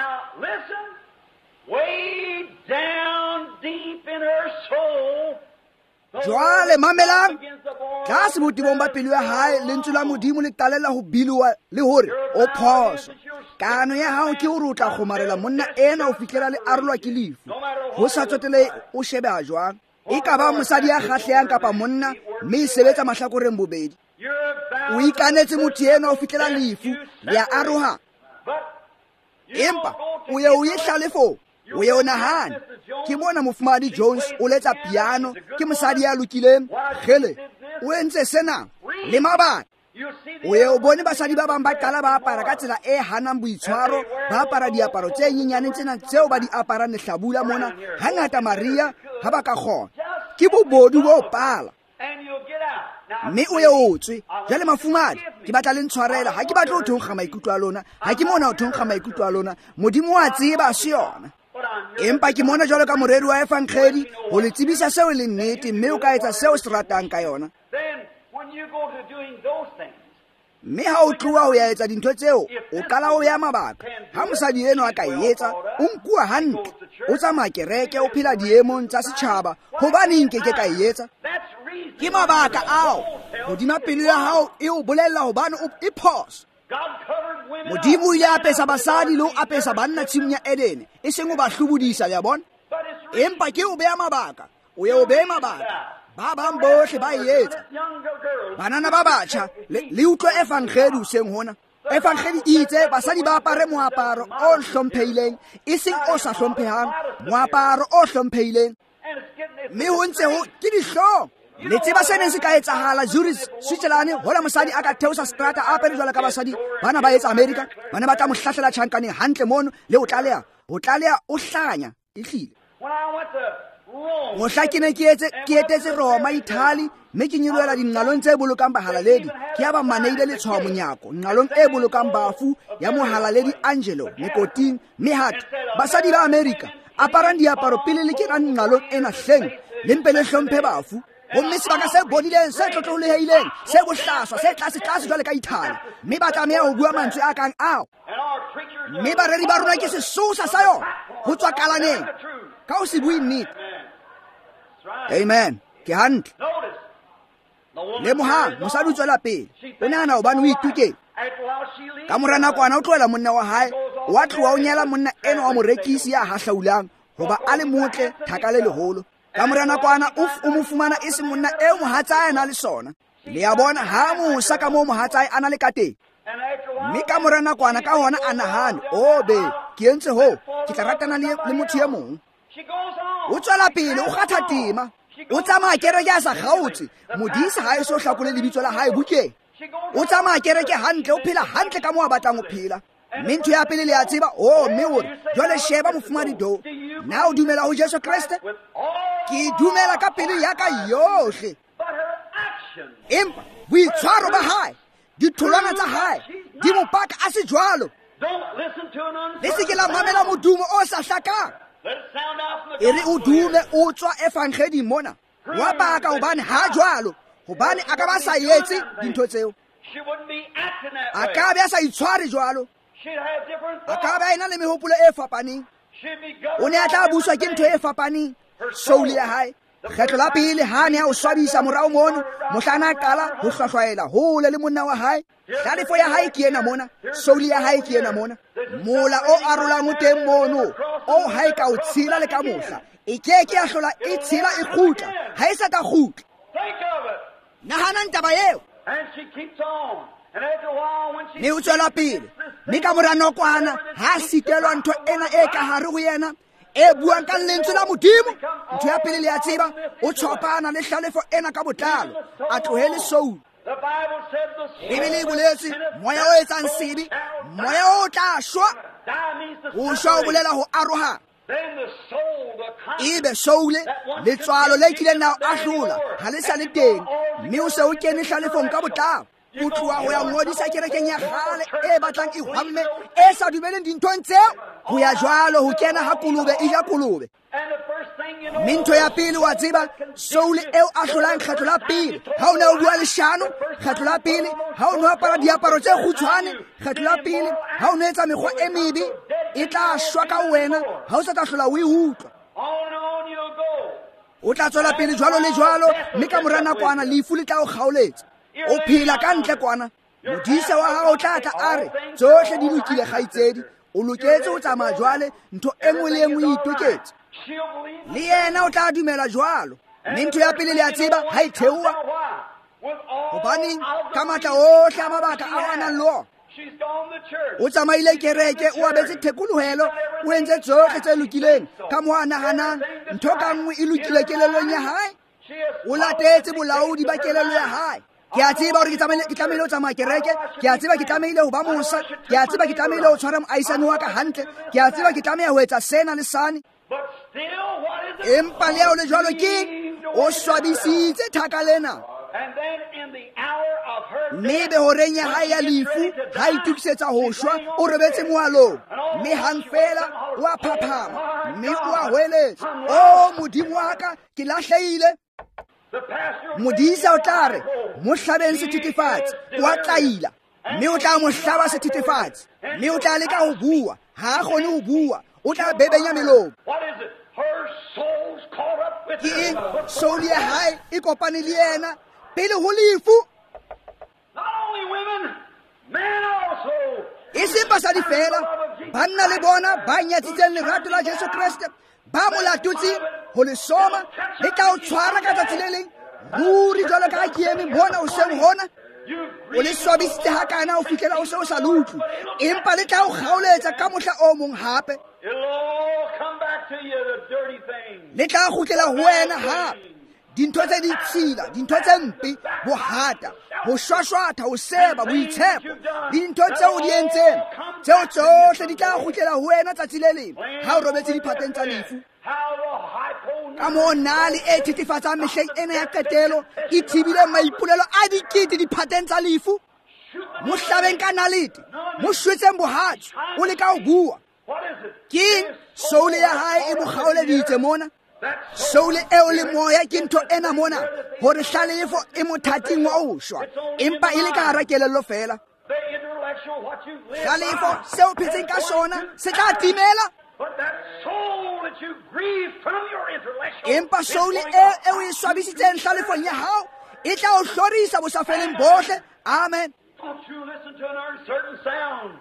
Jwale mamelang, tlase botebong ba pelo ya hae, lentswe la Modimo le talela ho biluwa le hore o phoso. Kano ya hao ke hore o tla kgomarela monna ena ho fihlela le arolwa ke lefu, ho sa tsotele o shebeha jwang. E ka ba mosadi ya kgahlehang kapa monna, mme e sebetsa mahlakoreng bobedi. O ikanetse motho ena ho fihlela lefu le a aroha, empa o ye o ye hlalefong, o ye o nahane. Ke mona Mofumahadi Jones o letsa piano, ke mosadi ya lokileng, kgele o entse sena le mabaka. o ye o bone basadi ba bang ba qala ba apara ka tsela e hanang boitshwaro, ba apara diaparo tse nyenyane tsena tseo ba di aparang lehlabula mona hangata Maria ha ba ka kgona. Ke bobodu bo pala. Mme o ye o tswe jale mafumane ke batla le ntshwarela ha ke batla o thonkga maikutlo a lona, ha ke mona o thonkga maikutlo a lona, modimo wa tseba se yona. Empa ke mona jalo ka moredi wa efankgedi ho le tsebisa seo le nnete, mme o ka etsa seo se ratang ka yona. Mme ha o tloa ho ya etsa dintho tseo o qala o ya mabaka. Ha mosadi eno a ka etsa o nkuwa hantle, o tsamaya kereke, o phela diemong tsa setjhaba, hobaneng ke ke ka etsa? Ke mabaka ao hodima pelo ya hao e o bolella hobane o e phoso. Modimo o ile a apesa basadi le o apesa banna tshimong ya Edene, e seng o ba hlobodisa, ya bona. Empa ke o beha mabaka, o ye o behe mabaka. Ba bang bohle ba etsa. Banana ba batjha le utlwe efankgedi hoseng hona. Efankgedi itse basadi ba apare moaparo o hlomphehileng, e seng o sa hlomphehang, moaparo o hlomphehileng. Mme ho ntse ho ke dihlong. Le tseba sene se ka etsahala Zurich, Switzerland, hola mosadi a ka theosa strata a apere jwalo ka basadi bana ba etsa America, bana ba tla mo hlahlela tjhankaneng hantle mono le o tlaleha ho tlaleha o hlanya e hlile. Mohla ke ne ke etse ke etetse Roma, Italy, mme ke nyeloela dinqalong tse bolokang bahalaledi ke ya ba maneile le tshwa monyako nqalong e bolokang bafu ya mohalaledi Angelo Nicotine, mme hape basadi ba America aparang diaparo pele le ke ka nqalong ena hleng le mpe le hlomphe bafu. Gomme sebaka se bodileng, se tlotlohileng, se bohlaswa, se tlase tlase jwale ka Italy, mme ba tlameha ho bua mantswe a kang ao. Mme bareri ba rona ke sesosa sa yona ho tswa kalaneng ka ho se bue nnete. Amen. Ke hantle. Le mohang mosadi o tswela pele, o nahana hobane o ituketse. Ka mora nakwana o tlohela monna wa hae, o a tloha o nyala monna eno wa morekisi ya hahlaulang hoba a le motle thaka le leholo. Ka mora nakwana o mo fumana e se monna eo mohatsae a na le sona. Le ya bona ha mosa ka moo mohatsae a na le ka teng. Mme ka mora nakwana ka hona a nahane, o be ke entse ho ke tla ratana le motho e mong. O tswela pele o kgatha tema, o tsamaya kereke a sa kgaotse, modisa ha e so hlakole lebitso la hae bukeng. O tsamaya kereke hantle, o phela hantle ka moo a batlang ho phela. Mme ntho ya pele le ya tseba, o mme hore jwale sheba mofumane do, na o dumela ho Jesu Kriste? Ke dumela ka pelo ya ka yohle. Empa boitshwaro ba hae, ditholwana tsa hae di mo paka a se jwalo. Le se ke la mamela modumo o sa hlakang. E re o dume o tswa efankgedi mona, wa paka hobane ha jwalo, hobane a ka ba sa etse dintho tseo. A ka be a sa itshware jwalo, a ka be a ena le mehopolo e fapaneng. O ne a tla buswa ke ntho e fapaneng. Soul ya hae kgetlo la pele ha ne a o swabisa morao mono, mohlana a qala ho hlwahlwaela hole le monna wa hae. Hlalefo ya hae ke ena mona, soul ya hae ke ena mona. Mola o arolang o teng mono, o hae ka o tshila le ka mohla, e ke ke a hlola e tshila e kgutla, ha e sa ka kgutla. Nahana ntaba eo. Ne o tswela pele, mme ka mora nokwana ha sitelwa ntho ena e ka hare ho yena e buang ka lentswe la modimo. Ntho ya pele le ya tseba, o tshopana le hlalefo ena ka botlalo, a tlohele soul. Bibele e boletse moya o etsang sebe, moya o tla shwa. O shwa o bolela ho aroha. Ebe soule letswalo le kileng na ahlola ha le sa le teng, mme o se o kene hlalefong ka botlalo. O tloha ho ya ngodisa kerekeng ya kgale e batlang e hwamme e sa dumeleng dinthong tseo. Ho ya jwalo ho kena ha kolobe e ja kolobe. Mme ntho ya pele wa tseba, soul eo a hlolang kgetlo la pele ha o ne o bua leshano, kgetlo la pele ha o ne o apara diaparo tse kgutshwane, kgetlo la pele ha o ne etsa mekgwa e mebe, e tla shwa ka wena ha o sa tla hlola o e utlwa. O tla tswela pele jwalo le jwalo, mme ka mora nakwana lefu le tla o kgaoletsa. O phela ka ntle kwana, modisa wa hao o tla tla a re tsohle di lokile kgaitsedi, o loketse ho tsamaya jwale, ntho e nngwe le e nngwe e itoketse. Le yena o tla dumela jwalo. Mme ntho ya pele le ya tseba ha e theoha, hobaneng ka matla ohle a mabaka a a nang le ona. O tsamaile kereke, o abetse thekolohelo, o entse tsohle tse lokileng ka moo a nahanang, ntho ka nngwe e lokile kelellong ya hae. O latetse bolaodi ba kelello ya hae. ke a tseba hore ke tlamehile ke tlamehile ho tsamaya kereke, ke a tseba ke tlamehile ho ba mosa, ke a tseba ke tlamehile ho tshwara moahisani wa ka hantle, ke a tseba ke tlameha ho etsa sena le sane. But still, what is it? Empa le ho le jwalo ke o swabisitse thaka lena. And then in the hour of her Mme behoreng ya hae ya lefu ha itukisetsa ho shwa o robetse moalong, mme hang fela wa phaphama, mme o a hweletsa, o modimo wa ka ke lahlehile. the pastor Modisa o tla re mo hlabeng sethethefatsi wa tlaila, mme o tla mo hlaba sethethefatsi, mme o tla leka ho bua ha a kgone ho bua, o tla bebenya melomo. what is it? Her soul's caught up with Ke eng? her. Soul ya hae e kopane le yena pele ho lefu. Not only women, men also. E seng basadi fela, banna le bona ba nyatsitseng lerato la Jesu Kriste, ba mo latotseng ho le soma, le tla o tshwara ka tsatsi le leng ruri jwalo ka ha ke eme mona hoseng hona. You O le swabisitse hakana ho fihlela o se o sa le utlwe, empa le tla o kgaoletsa ka mohla o mong hape. It'll all come back to you, the dirty things. Le tla kgutlela ho wena hape dintho tse ditshila, dintho tse mpe, bohata, ho shwashwatha, ho seba, boitshepo, dintho tseo di entseng, tseo tsohle di tla kgutlela ho wena tsatsi le leng ha o robetse diphateng tsa lefu. How the hypo Ka moo nale e thethefatsang mehleng ena ya qetelo e thibile maipolelo a dikete diphateng tsa lefu. Mo hlabeng ka nalete, mo shwetseng bohatsu, o leka ho bua. what is it? Ke eng? Soule ya hae e mo kgaoleditse mona. That's Soule eo le moya ke ntho ena mona hore hlalefo e mothating wa ho shwa, empa e le ka hara kelello fela. the intellectual, what you live Hlalefo by. seo phetseng ka sona se tla timela, But that soul that you grieve from your intellectual empa is soule going eo up. eo e swabisitseng hlalefong ya hao e tla o hlorisa bosafeleng bohle. Amen. Don't you listen to an uncertain sound.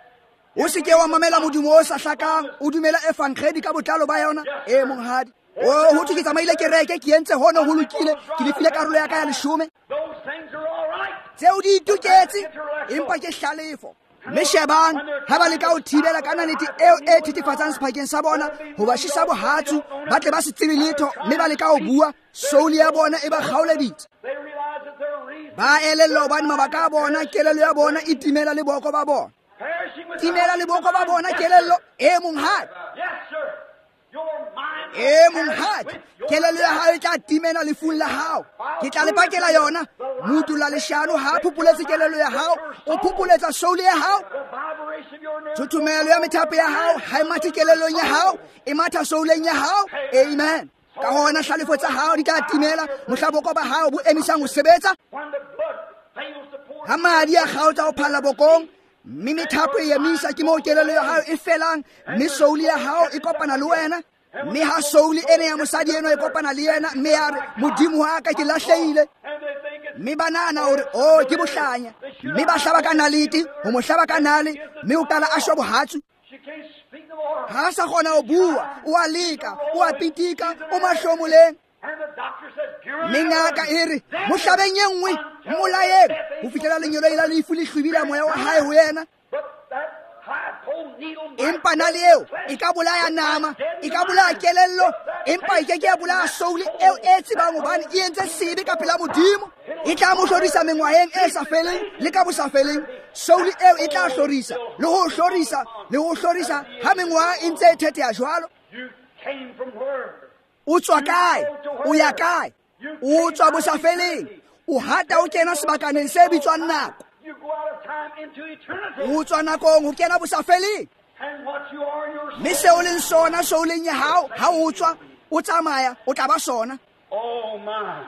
O se ke wa mamela modumo o sa hlakang, o dumela evankhedi ka botlalo ba yona. E monghadi, o ho thwe ke tsamaile kereke, ke entse hono ho lokile, ke lefile karolo ya ka ya leshome. Those things are all right. Tseo di ituketse, empa ke hlalefo. Mme shebang ha ba leka ho thibela ka nalete eo e thethefatsang sephakeng sa bona, ho ba shisa bohatsu, ba tle ba se tsebe letho, mme ba leka ho bua, soul ya bona e ba kgaoleditse. They realize that their reason Ba elellwa hobane mabaka a bona, kelello ya bona e timela le boko ba bona. perishing with Timela le boko ba bona kelello, e monghadi. Yes, sir. Your mind E will perish monghadi, with your kelello ya hao e tla timela lefung la hao. Ke tla le pakela yona. Mutu la leshano ha phupuletse kelello ya hao, o phupuletsa soul ya hao. the vibration of your nerves. Thuthumelo ya methapo ya hao ha e mathe kelellong ya hao, e matha souleng ya hao. Amen. Ka hona hlalefo tsa hao di tla timela, mohlaboko ba hao bo emisang ho sebetsa. When the blood fails to pour, Ha madi a kgaotsa ho phalla bokong, mme methapo e emisa ke moo kelello ya hao e felang, mme soul ya hao e kopana le wena. Mme ha soul ena ya mosadi eno e kopana le yena, mme ya re modimo wa ka ke lahlehile. and they think it's Mme ba nahana hore o ke bohlanya, mme ba hlaba ka nalete, ho mo hlaba ka nale, mme o qala a shwa bohatsu. she can't speak the Lord. Ha sa kgona ho bua, o a leka, o a pitika, o mahlomoleng. And the doctor says, "You're Mme ngaka e re mo hlabeng e nngwe, mo layeng ho fihlela lenyolo la lefu le hlwibila moya wa hae ho yena. But that high pole needle might Empa nale eo e ka bolaya nama, e ka bolaya kelello, empa e ke ke ya bolaya soul eo e tsebang hobane e entse sebe ka pela modimo. E tla mo hlorisa mengwaheng e sa feleng le ka bosafeleng. Soul eo e tla hlorisa le ho hlorisa le ho hlorisa ha mengwaha e ntse e thetheha jwalo. you came from where? O tswa kae? O ya kae? O tswa bosafeleng. O hata o kena sebakaneng se bitswang nako. You go out of time into eternity. O tswa nakong ho kena bosafeleng. And what you are in your soul. Mme seo leng sona souleng ya hao ha o tswa o tsamaya o tla ba sona. Oh my.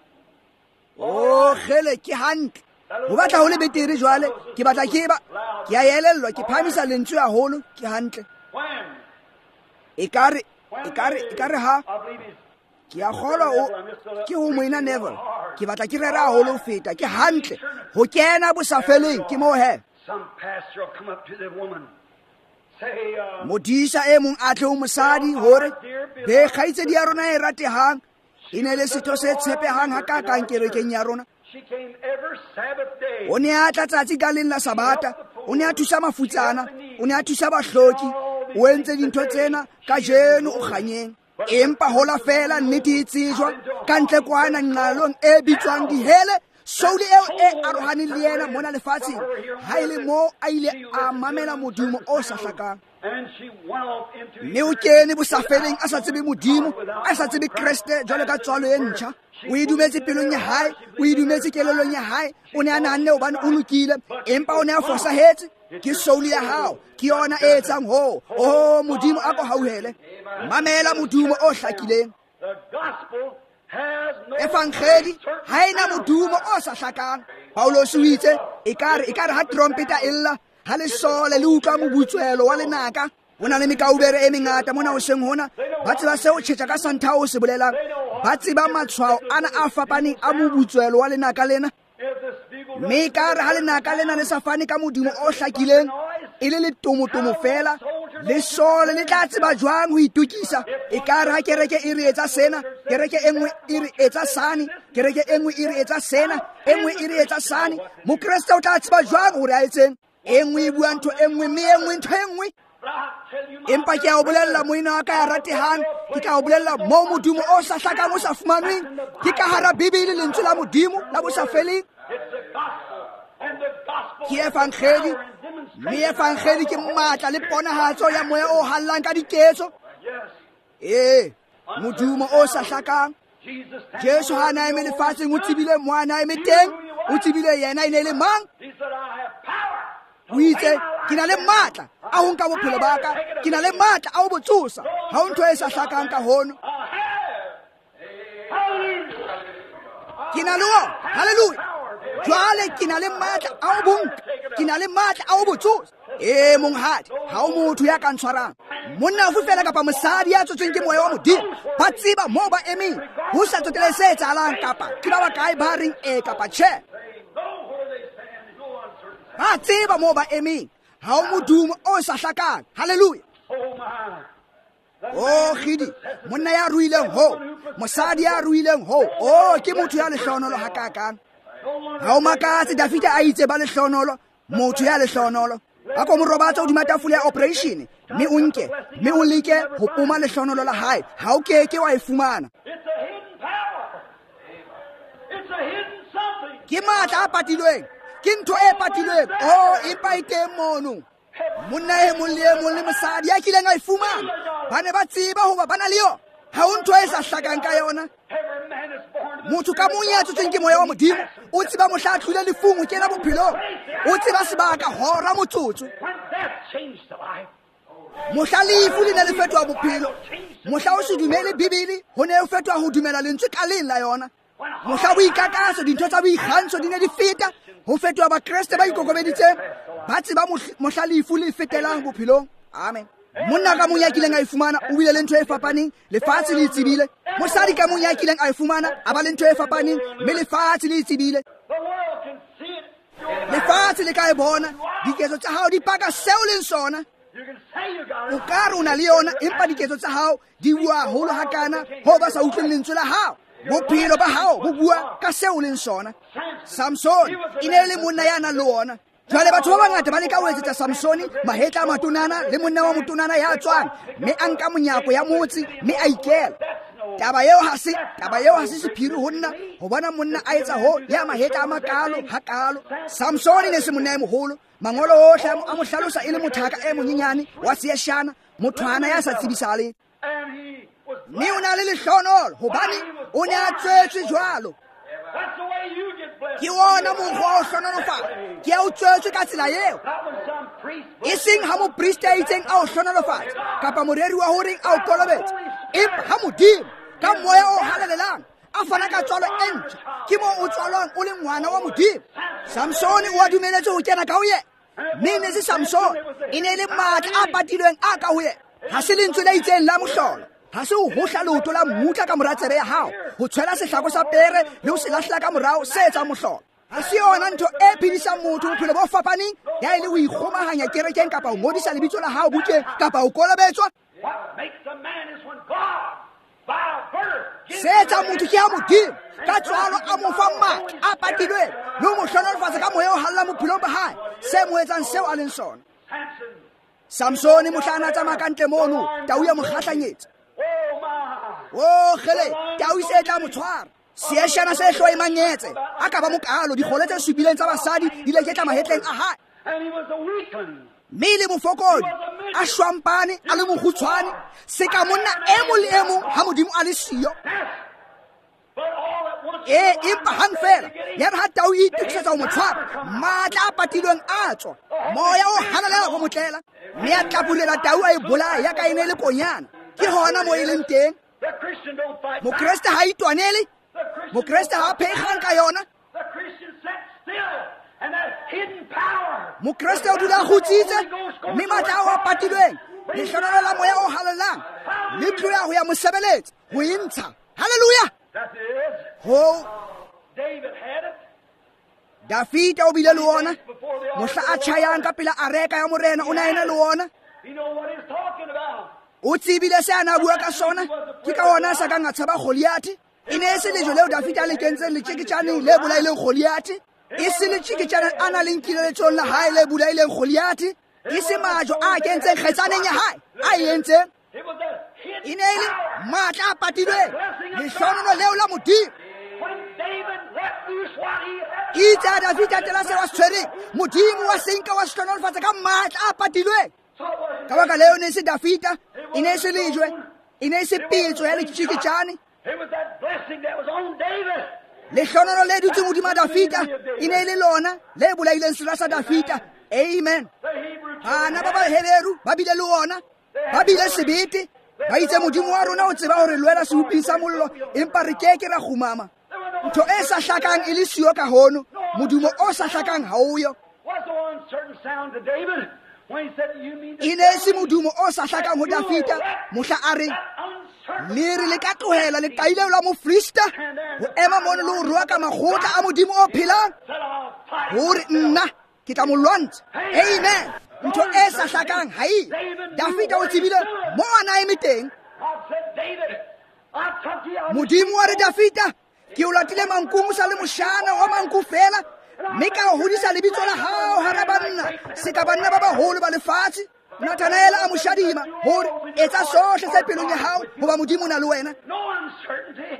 O khele ke hantle. Ho batla ho le betere jwale, ke batla ke ba ke a elellwa, ke phamisa lentswe haholo, ke hantle. When? Ekare ekare ekare ha I believe it's ke a kgolwa o ke ho moina Neville. Ke batla ke rera haholo ho feta, ke hantle ho kena bosafeleng ke mo he. some pastor will come up to the woman. Say, uh, Modisa e mong a tle ho mosadi hore be kgaitsedi ya rona e ratehang e ne le setho se tshepehang ha ka kang kerekeng ya rona. she came every Sabbath day. O ne a tla tsatsi ka leng la sabata, o ne a thusa mafutsana, o ne a thusa bahloki, o entse dintho tsena ka jeno o kganyeng. Empa hola fela nnete e tsejwa ka ntle kwana nqalong e bitswang dihele, soul eo e arohaneng le yena mona lefatsheng ha ile mo a ile a mamela modumo o sa hlakang. Mme o kene bosafeleng a sa tsebe modimo, a sa tsebe Kreste jwalo ka tswalo e ntjha. O e dumetse pelong ya hae, o e dumetse kelellong ya hae, o ne a nahanne hobane o lokile, empa o ne a fosahetse. Ke soul ya hao, ke yona e etsang ho, oh modimo a ko hauhele. Mamela modumo o hlakileng. Evangeli ha ena modumo o sa hlakang. Paulos o itse ekare ekare ha trompeta ella ha le sole le utlwa mobutswelo wa lenaka. O na le mekaubere e mengata mona o seng hona, ba tseba seo tjhetja ka santha o se bolelang, ba tseba matshwao ana a fapaneng a mobutswelo wa lenaka lena. Mme ekare ha lenaka lena le sa fane ka modimo o hlakileng, e le letomotomo fela, le sole le tla tseba jwang ho itukisa. Ekare ha kereke e re etsa sena, kereke e nngwe e re etsa sane, kereke e nngwe e re etsa sena, e nngwe e re etsa sane, mokreste o tla tseba jwang hore a etseng. E nngwe e bua ntho e nngwe, mme e nngwe ntho e nngwe. Empa ke a o bolella moina wa ka ya ratehang, ke ka o bolella mo modumo o sa hlakang o sa fumanweng, ke ka hara Bibele lentswe la modimo la bosafeleng. Ke evangeli, mme evangeli ke matla le ponahatso ya moya o hallang ka diketso. Ee, modumo o sa hlakang. Jesu ha na eme lefatsheng o tsebile mo a na eme teng, o tsebile yena e ne le mang. O itse ke na le matla a ho nka bophelo ba ka, ke na le matla a ho botsosa, ha o ntho e sa hlakang ka hono. Ke na le o, haleluya. Jwale ke na le matla a ho bonka, ke na le matla a ho botsosa. Eh monghadi, ha o motho ya ka ntshwarang. Monna o fufela kapa mosadi ya tsotsweng ke moya wa modimo, ba tseba moo ba emeng, ho sa tsotele se etsahalang kapa ke ba bakae ba reng e kapa tjhe. Ba tseba moo ba emeng, ha o modumo o sa hlakang. Haleluya. Oh khidi, monna ya ruileng ho, mosadi ya ruileng ho, oh ke motho ya lehlonolo hakakang. Ha o makatse David a itse ba lehlonolo, motho ya lehlonolo. A ko mo robatsa hodima tafole ya operation, mme o nke, mme o leke ho poma lehlonolo la hae, ha o keke wa e fumana. Ke matla a patilweng, ke ntho e patilweng, oh empa e teng mono. Monna e mong le e mong le mosadi ya kileng a e fumana, ba ne ba tseba hoba ba na le yo, ha o ntho e sa hlakang ka yona. Motho ka mong ya tsotsweng ke moya wa modimo, o tseba mohla a tlile lefung ho kena bophelong, o tseba sebaka hora motsotso. Mohla lefu le ne le fetoha bophelo, mohla o se dumele Bibele ho ne o fetoha ho dumela lentswe ka leng la yona. Mohla boikakaso, dintho tsa boikgantsho di ne di feta, ho fetoha ba Kreste ba ikokobeditseng, ba tseba mohla lefu le fetelang bophelong. Amen. Monna ka mong ya kileng a e fumana o bile le ntho e fapaneng, lefatshe le tsebile. Mosadi ka mong ya kileng a e fumana a ba le ntho e fapaneng, mme lefatshe le tsebile. Lefatshe le ka e bona, diketso tsa hao di paka seo leng sona. O ka re o na le yona, empa diketso tsa hao di bua haholo hakana ho ba sa utlweng lentswe la hao. Bophelo ba hao bo bua ka seo leng sona. Samson e ne le monna ya nang le ona. Jwale batho ba bangata ba leka ho etsetsa Samsoni mahetla a matonana le monna wa motonana ya tswang, mme a nka monyako ya motse, mme a ikela. Taba eo ha se taba eo ha se sephiri ho nna ho bona monna a etsa ho ya mahetla a makalo hakalo. Samsoni ne se monna e moholo, mangolo ohle a mo hlalosa e le mothaka e monyenyane wa seashana, mothwana ya sa tsebisale. Mme o na le lehlonolo hobane o ne a tswetswe jwalo. Ke wona mokgwa o hlonolofatsa, ke a o tswetswe ka tsela eo. E seng ha mopriste a itseng a o hlonolofatsa kapa moreri wa horeng a o kolobetsa, empa ha modimo ka moya o halalelang a fana ka tswalo e ntjha, ke moo o tswalwang o le ngwana wa modimo. Samsoni o a dumeletse ho kena ka ho yena, mme ne se Samsoni e ne le matla a patilweng a ka ho yena. Ha se lentswe la itseng la mohlolo, ha se ho hohla leoto la mmutla ka mora tsebe ya hao, ho tshwela sehlako sa pere le ho se lahlela ka morao se etsang mohlolo. Ha se yona ntho e phedisang motho bophelo bo fapaneng, ya e le ho ikgomahanya kerekeng kapa ho ngodisa lebitso la hao bukeng kapa ho kolobetswa. Se etsang motho ke ha modimo ka tswalo a mo fa matla a patilweng le ho mo hlonolofatsa ka moya o hallang bophelong ba hae, se mo etsang seo a leng sona. Samsoni mohla ana tsamaya ka ntle mono, tau ya mo kgahlanyetsa. Oh khele, tau se tla mo tshwara. seešana se hlo e manyetse a ka ba mokalo dikgole tse subileng tsa basadi di le ketla mahetleng a hae And he was a weakling. mme le mofokodi a šwampane a le mogutshwane se ka monna e mo le e mong ga modimo a le siyo But all at once, ee empa gang fela ya re ga tau e itukisetsa go mo tshwara maatla a patilweng a tswa moya o ganalela go motlela mme a tlapulela tau a e bolaya yaka e ne e le konyana ke gona mo e leng teng the Christian don't fight back. mokeresete ga itwanele The Christian, mokeresete ga a phegang ka yona the Christian sat still, and that hidden power. mokeresete o dula a gotsitse mme maatla ao a patilweng letlhonolo la moya o galelang le tlo ya go ya mosebeletsi go e ntsha halleluja That's it. go David had it. dafita o bile le ona mohla a tšhayang ka pela a reka ya morena o ne a ena le ona You know what he's talking about. o tsebile se a ne a bua ka sona ke ka ona a sa kang a tshaba goliate e ne e se lejo leo dafita a le kentseng letšeketšaneng le bolaileng goliate e se letšeketšane a na leng kileletsong la gae le bolaileng goliate e se majo a kentseng kgetsaneng ya gae a e entseng It was a hidden e ne e le power. maatla a patilweng lehlonono leo la modimo When David let loose what he had, e itse a dafita a tela se wa se tshwereng modimo wa senka wa se hlonolofatsa ka maatla a patilweng so it was, ka baka leo ne e se dafita e ne e se lejwe e ne e se petso ya letšeketšane it was that blessing that was on David. lehlonono le dutse modimo a dafita e ne e le lona le bolaileng sela sa dafita amen The Hebrew bana ba baheberu ba bile le ona ba bile sebete ba itse modimo wa rona o tseba gore lwela sehuping sa mollo empa re keke ra gumama ntho e sa hlakang e le siyo ka hono modimo o sa hlakang ga oyo was the uncertain sound to David when he said, "You mean to e ne e se modimo o sa hlakang go dafita mohla a reng uncertain le re le ka tlogela le taileo la mofilista go ema mono le go rua ka magotla a modimo o phelang said I'll fight." gore nna ke tla mo lwantsha amen ntho e sa hlakang ga e dafita o tsebile mo ana eme teng God said, "David, I took you out." modimo wa re dafita ke o latile mankung o sa le mošana wa manku fela mme ka o godisa lebitso la gago gara banna se ka banna ba bagolo ba lefatshe nathanaela a mošadima gore etsa sotlhe se pelong ya gago goba modimo o na le wena No uncertainty.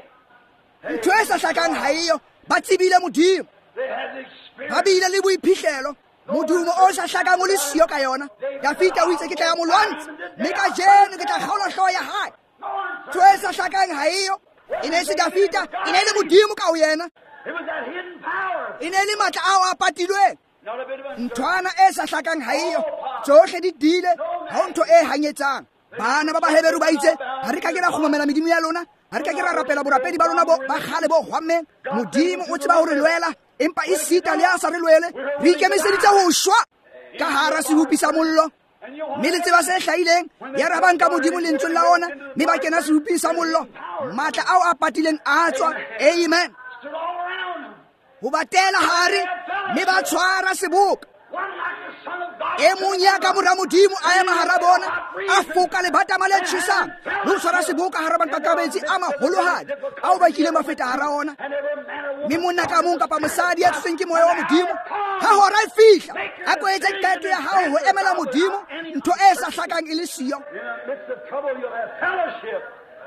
ntho e sa hlakang ga eyo ba tsebile modimo They had the experience. ba bile le boiphitlhelo modumo o sa hlakang o le siyo ka yona dafita o itse ke tla ya molwantsha mme ka jeno ke tla kgaola tlhogo ya gae No uncertainty. ntho e sa hlakang ga eyo e ne e se dafita e ne e le modimo ka o yena It was that hidden power. e ne e le maatla ao a patilweng Not a bit of uncertainty. nthwana e sa hlakang ga eyo tsotlhe di tile ga o ntho e hanyetsang bana ba baheberu ba itse ga re ka ke ra kgomamela medimo ya lona ga re ka ke ra rapela borapedi ba lona bo ba gale bo hwammeng modimo o tseba gore lwela empa e sita le a sa re lwele re ikemiseditse go šwa ka gara sehupi sa mollo And you mme le tseba se hlaileng ya re bang ka modimo lentsweng la ona mme ba kena sehuping sa mollo maatla ao a patileng a tswa amen stood all around him. go batela gare mme ba tshwara seboka One like the Son of God. e mong ya ka mora modimo a ema gara bona a foka lebatama le tšhisang le go tshwara seboka gara bankakabetsi a magolohadi ao ba kileng ba feta gara ona And every man or mme woman. monna ka mong kapa mosadi ya tshoseng ke moya wa modimo ga gora e fitlha a kwetse qeto ya gago go emela modimo ntho e sa hlakang e le siyo In the midst of trouble, you'll have fellowship.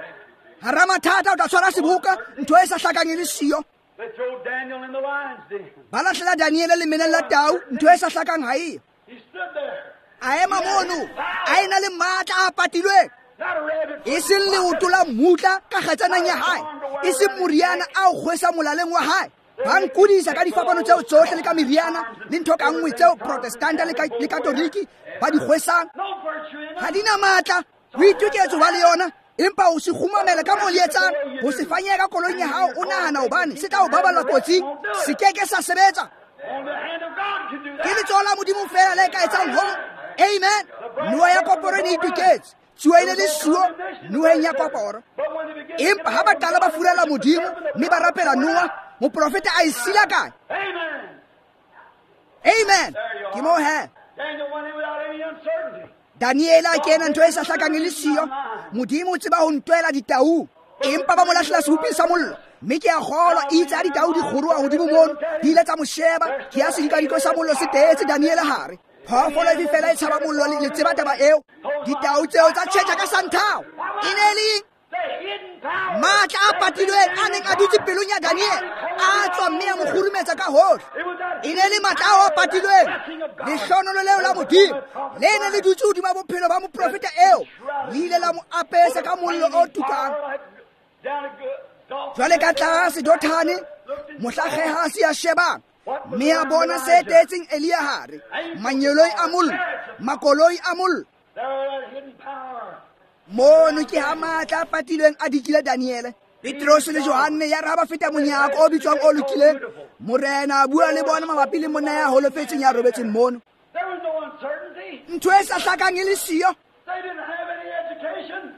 gara mathata o tla tshwara seboka ntho e sa hlakang e le siyo They throw Daniel in the lion's den. ba latlhela daniele lemeneng la tau ntho e sa hlakang ga eyo He stood there. a ema mono a ena le maatla a patilweng Not a rabbit. e seng leoto la mmutla ka kgatsanang ya gae e seng moriana a o kgwesa molaleng wa gae ba nkudisa ka difapano tseo tsotlhe le ka meriana le ntho ka nngwe tseo protestanta le ka- le katoliki ba di kgwesang No virtue in ga it. di na maatla boituketso ba le yona empa o se humamela ka mo lietsang go se fanyeka kolong ya gago o nagana obane se tla o baballa kotsing se keke sa sebetsa Only the hand of God can do ke that. letsogo la modimo fela le ka etsang gogo amen noa ya koporo ne ituketse tsuo e ne le suo noeng ya koporo But when they begin empa ga ba qala ba furela modimo mme ba rapela noa moprofete a e sila kae Amen. amen ke mo he Daniel went in without any uncertainty. daniele a kena ntho e sa hlakang e le siyo modimo o tseba go ntwela ditaung empa ba mo latlhela sehuping sa mollo mme ke a kgolwa itse a ditau di kgoroa godimo mono di ile tsa mo sheba ke ya sedikadiko sa mollo se teetse daniele gare phoofolo efe fela e tshaba mollo le le tseba taba eo ditau tseo tsa tšhetša ka santhao e ne e le eng The hidden power. maatla a patilweng a neng a dutse pelong ya Daniele a tswa mme ya mo kgurumetsa ka hohle. It was that E ne le matla ao a patilweng lehlohonolo leo la modimo le ne le dutse hodima bophelo ba moprofeta eo le ile la mo apesa ka mollo o tukang. down a good dog. Jwale ka tlase Dothane mohlakgehasi ya shebang mme a bona se etetseng Elia hare, manyeloi a mollo, makoloi a mollo. There that hidden power. Mono ke ha matla a patilweng a dikile Daniele. Petrus le Johanne ya raba feta monyako o bitswang o lokileng. Morena a bua le bona mabapi le monna ya holofetseng ya robetseng mono. There was no uncertainty. Ntho e sa hlakang e le siyo. They didn't have any education.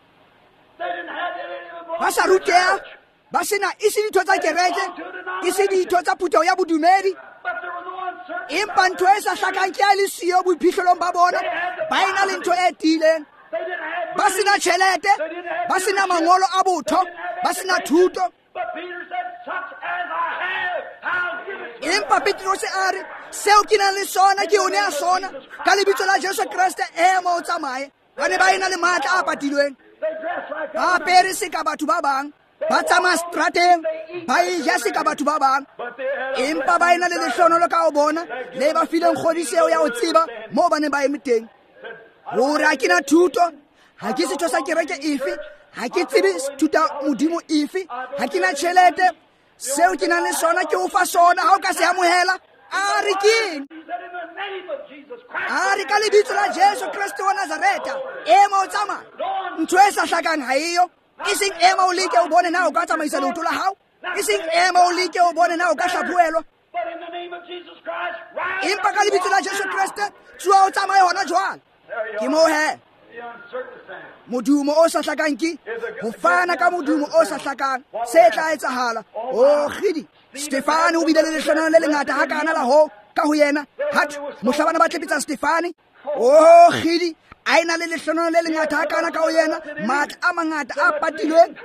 They didn't have any. Ba sa ruteha, ba sena e se ditho tsa kereke, e se ditho tsa phutheo ya bodumedi. But there was no uncertainty. Empa ntho e sa hlakang ke a le siyo boiphihlelong ba bona. Ba ena le ntho e tileng. They didn't have Ba sena tjhelete, ba sena mangolo a botho, ba sena thuto. But Peter said, such as I have, I'll give it to you. Empa Petrus a re, seo ke nang le sona ke yone a sona, ka lebitso la Jesu Kriste ema o tsamaye. Ba ne ba ena le matla a patilweng. They dress like Ba apere se ka batho ba bang, ba tsamaya strateng, ba e ja se ka batho ba bang. But they had a Empa ba ena le lehlohonolo ka o bona, le ba fileng kgodiseo ya ho tseba moo ba ne ba eme teng. Hore ha ke na thuto, ha ke setho sa kereke efe, ha ke tsebe thuta modimo efe, ha ke na tjhelete, seo ke nang le sona ke o fa sona ha o ka se amohela. A re keng? He said, in the name of Jesus Christ. A re ka lebitso la Jesu Kriste wa Nazareta, ema o tsamaya. Ntho e sa hlakang ha eyo. E seng ema o leke o bone na o ka tsamaisa leoto la hao. E seng ema o leke o bone na o ka hlaphohelwa. But in the name of Jesus Christ, right? Empa ka lebitso la Jesu Kriste, tswa o tsamaye hona jwale. There you Ke are. moo he. The uncircumcised. Modumo o sa hlakang ke ho fana ka modumo o sa hlakang se tla etsahala. O khidi Stefane o bile le lehlohonolo le lengata ha kana la ho ka ho yena. Hat mohlabana ba tlepetsa Stefane. O khidi a ena le lehlohonolo le lengata ha kana ka ho yena, matla a mangata a patilweng.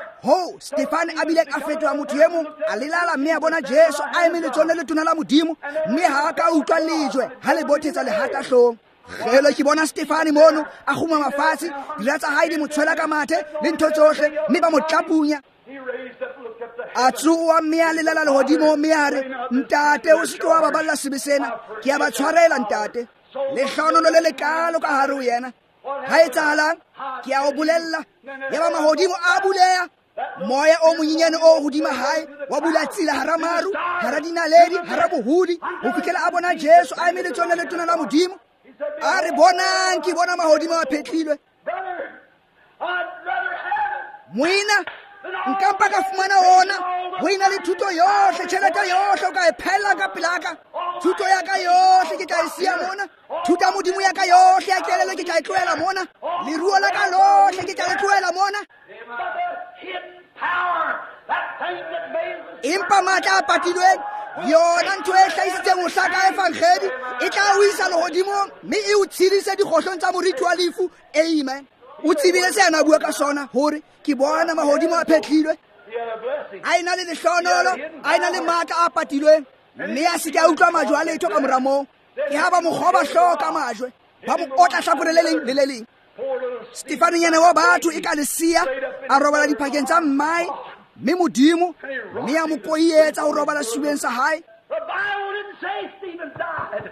Ho Stefane a bile a fetoha motho e mong a lelala mme a bona Jesu a eme letsohong le letona la modimo, mme ha a ka utlwa lejwe ha le bothetsa lehata hloohong. Gelo ke bona Stefane mono a khuma mafatshe, dira tsa hae di mo tshwela ka mathe le ntho tsohle mme ba mo tlapunya. He raised up, looked up the A tsuwa mme a lelala lehodimo mme a re, ntate o se ke wa baballa sebe sena, ke a ba tshwarela ntate. Lehlohonolo le lekalo ka hare ho yena. Ha etsahalang ke a o bolella, ya ba mahodimo a buleha. Moya o monyenyane o hodima hae wa bula tsela hara maru, hara dinaledi, hara bohudi, ho fihlela a bona Jesu a eme letsohong le letona la modimo. A re bonang ke bona mahodimo a phetlilwe. brother. I'd rather have it. Moina nka mpa ka fumana ona, ho ena le thuto yohle, tjhelete yohle o ka e phella ka pelaka. Thuto ya ka yohle ke tla e siya mona, thuta modimo ya ka yohle ya kelelo ke tla e tlohela mona, leruo la ka lohle ke tla le tlohela mona. But the hidden power, that thing that made Empa matla a patilweng yona ntho e hlahisitseng ho hlaka e fankgedi e tla o isa lehodimong mme e o tshedise dikgohlong tsa moriti wa lefu. Amen. O tsebile se ana bua ka sona hore ke bona mahodimo a phetlilwe, he had a blessing. a ena le lehlohonolo, a ena le matla a patilweng, mme a se ke a utlwa majwe a letho ka mora moo. Ke ha ba mo kgoba hlooho ka majwe, ba mo otla hlapore le leng le le leng. Poor little Stefanenyana wa batho e ka le siya a robala diphakeng tsa mmae, mme modimo mme a mo koietsa ho robala sefubeng sa hae. The Bible didn't say Stephen died.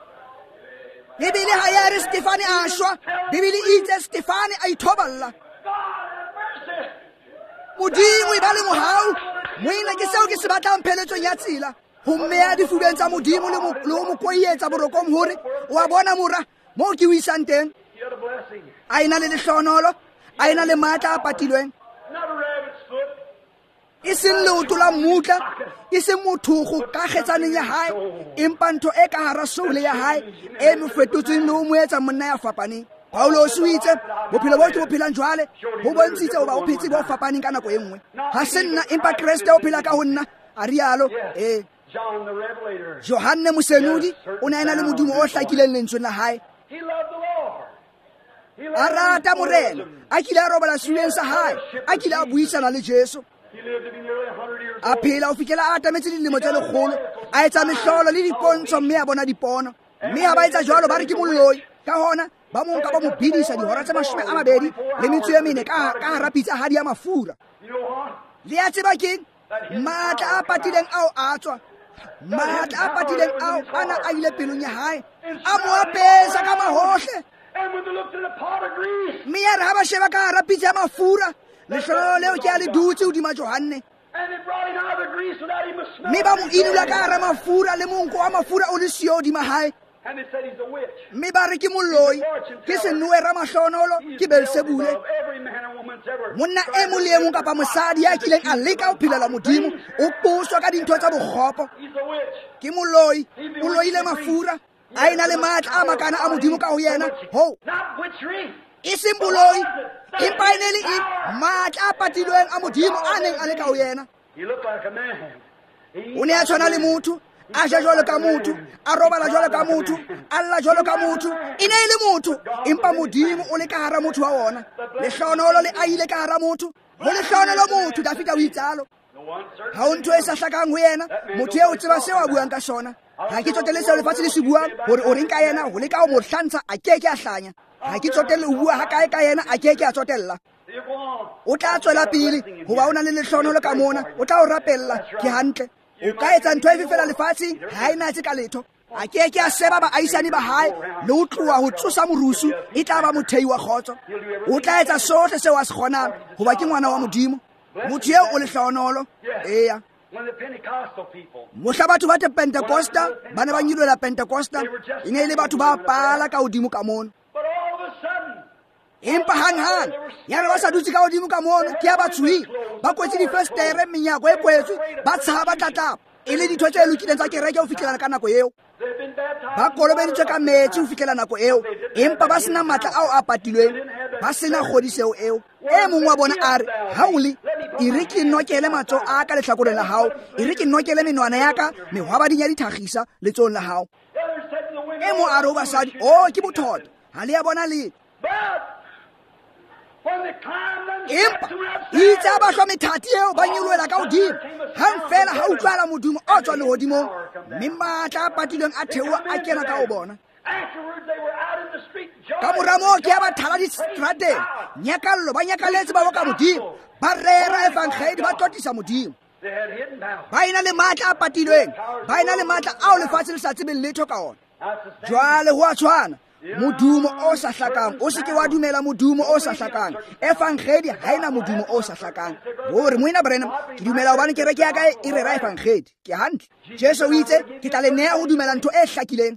Bibele ha ya re Stefane a shwa, Bibele e itse Stefane a ithoballa. God have mercy. Modimo e ba le mohau, moena ke seo ke se batlang pheletsong ya tsela, ho mmeha difubeng tsa modimo le mo le ho mo koietsa borokong hore wa bona mora moo ke o isang teng. He had a blessing. A ena le lehlohonolo, a ena le matla a patilweng, Not a rabbit's foot. e seng leoto la mmutla, e seng mothokgo ka kgetsaneng ya hae, empa ntho e ka hara soule ya hae e mo fetotsweng le ho mo etsa monna ya fapaneng. Paulos o itse bophelo bo ke bo phelang jwale bo bontshitse hoba o phetse bo fapaneng ka nako e nngwe. Ha se nna empa Kriste o phela ka ho nna, a rialo. Eh, John the Revelator. Johanne Mosenudi o ne a ena le modimo o hlakileng lentsweng la hae. He loved the Lord. He A loved rata him morena, for a kile a robala sefubeng sa hae, a kile a buisana le Jesu. He lived to be nearly a hundred years A old. phela ho fihlela a atametse dilemo tse lekgolo, a etsa mehlolo le dipontsho mme a bona dipono. Mme ha ba etsa jwalo ba re ke molloi, ka hona ba mo nka ba mo bidisa dihora tse mashome a mabedi le metso e mene ka ka hara pitsa hadi ya mafura. Le a tseba keng matla a patileng ao a tswa matla a patileng ao ana a ile pelong ya hae a mo apesa ka mahohle. mme ya re ha ba sheba ka hara pitsa ya mafura lehlolo leo ke a le dutse hodima Johanne, mme ba mo inula ka hara mafura le monko wa mafura o le siyo hodima hae. mme ba re ke molloi, ke senoe ramahlonolo, ke Beelzebule, monna e mong le e mong kapa mosadi ya kileng a leka ho phelela Modimo o poswa ka dintho tsa bokgopo. Ke molloi, o loile mafura a ena le matla a makana a Modimo ka ho yena. Ho e seng boloi, empa e ne le eng matla a patilweng a Modimo a neng a le ka ho yena. O ne a tshwana le motho, a ja jwalo ka motho, a robala jwalo ka motho, a lla jwalo ka motho. E ne e le motho, empa Modimo o le ka hara motho wa ona. Lehlonolo le a ile ka hara motho, ho lehlonolo motho Dafita o itsalo. Ha o ntho e sa hlakang ho yena, motho eo o tseba seo a buang ka sona. Ha ke tsotelle seo lefatshe le se buang hore o reng ka yena, ho leka ho mo hlantsha a keke a hlanya. Ha ke tsotelle o bua ha kae ka yena, a keke a tsotella. O tla tswela pele hoba o na le lehlonolo ka mona, o tla o rapella ke hantle. O ka etsa ntho efe fela lefatsheng ha e natse ka letho. A keke a seba baahisani ba hae le ho tloha ho tsosa morusu e tla ba mothehi wa kgotso. O tla etsa sohle seo a se kgonang hoba ke ngwana wa Modimo. Motho eo o lehlonolo. Eya, mohla batho ba te Pentecosta ba ne ba nyiloela Pentecosta, e ne e le batho ba pala ka hodimo ka mona. Empa hanghang ya re ba sa dutse ka hodimo ka mona ke ya batshuhile ba kwetse difestere, menyako e kwetswe, ba tshaba tlatlapa e le ditho tse lokileng tsa kereke ho fihlela ka nako eo. Ba kolobeditswe ka metsi ho fihlela nako eo, empa ba sena matla ao a patilweng, ba sena kgodiseo eo. E mong wa bona a re, haole e re ke nokele matsoho a ka lehlakoreng la hao, e re ke nokele menwana ya ka mehwabading ya dithagisa letsohong la hao. E mong a re ho basadi, o ke bothota, ha le ya bona le empa itse a ba hlwa methati eo ba nyoloela ka hodimo. Hang fela ha utlwala modumo o tswa lehodimong, mme matla a patilweng a theoha a kena ka ho bona. Ka mora moo ke ya ba thala distrateng, nyakallo ba nyakaletse ba boka Modimo, ba rera evangeli, ba tlotisa Modimo. Ba ena le matla a patilweng, ba ena le matla ao lefatshe le sa tsebeng letho ka ona. Jwale ho a tshwana, modumo o sa hlakang o se ke wa dumela modumo o sa hlakang. Evangeli ha ena modumo o sa hlakang. Hore moina Brenham ke dumela hobane kereke ya ka e rera evangeli ke hantle. Jesu o itse ke tla le nea ho dumela ntho e hlakileng.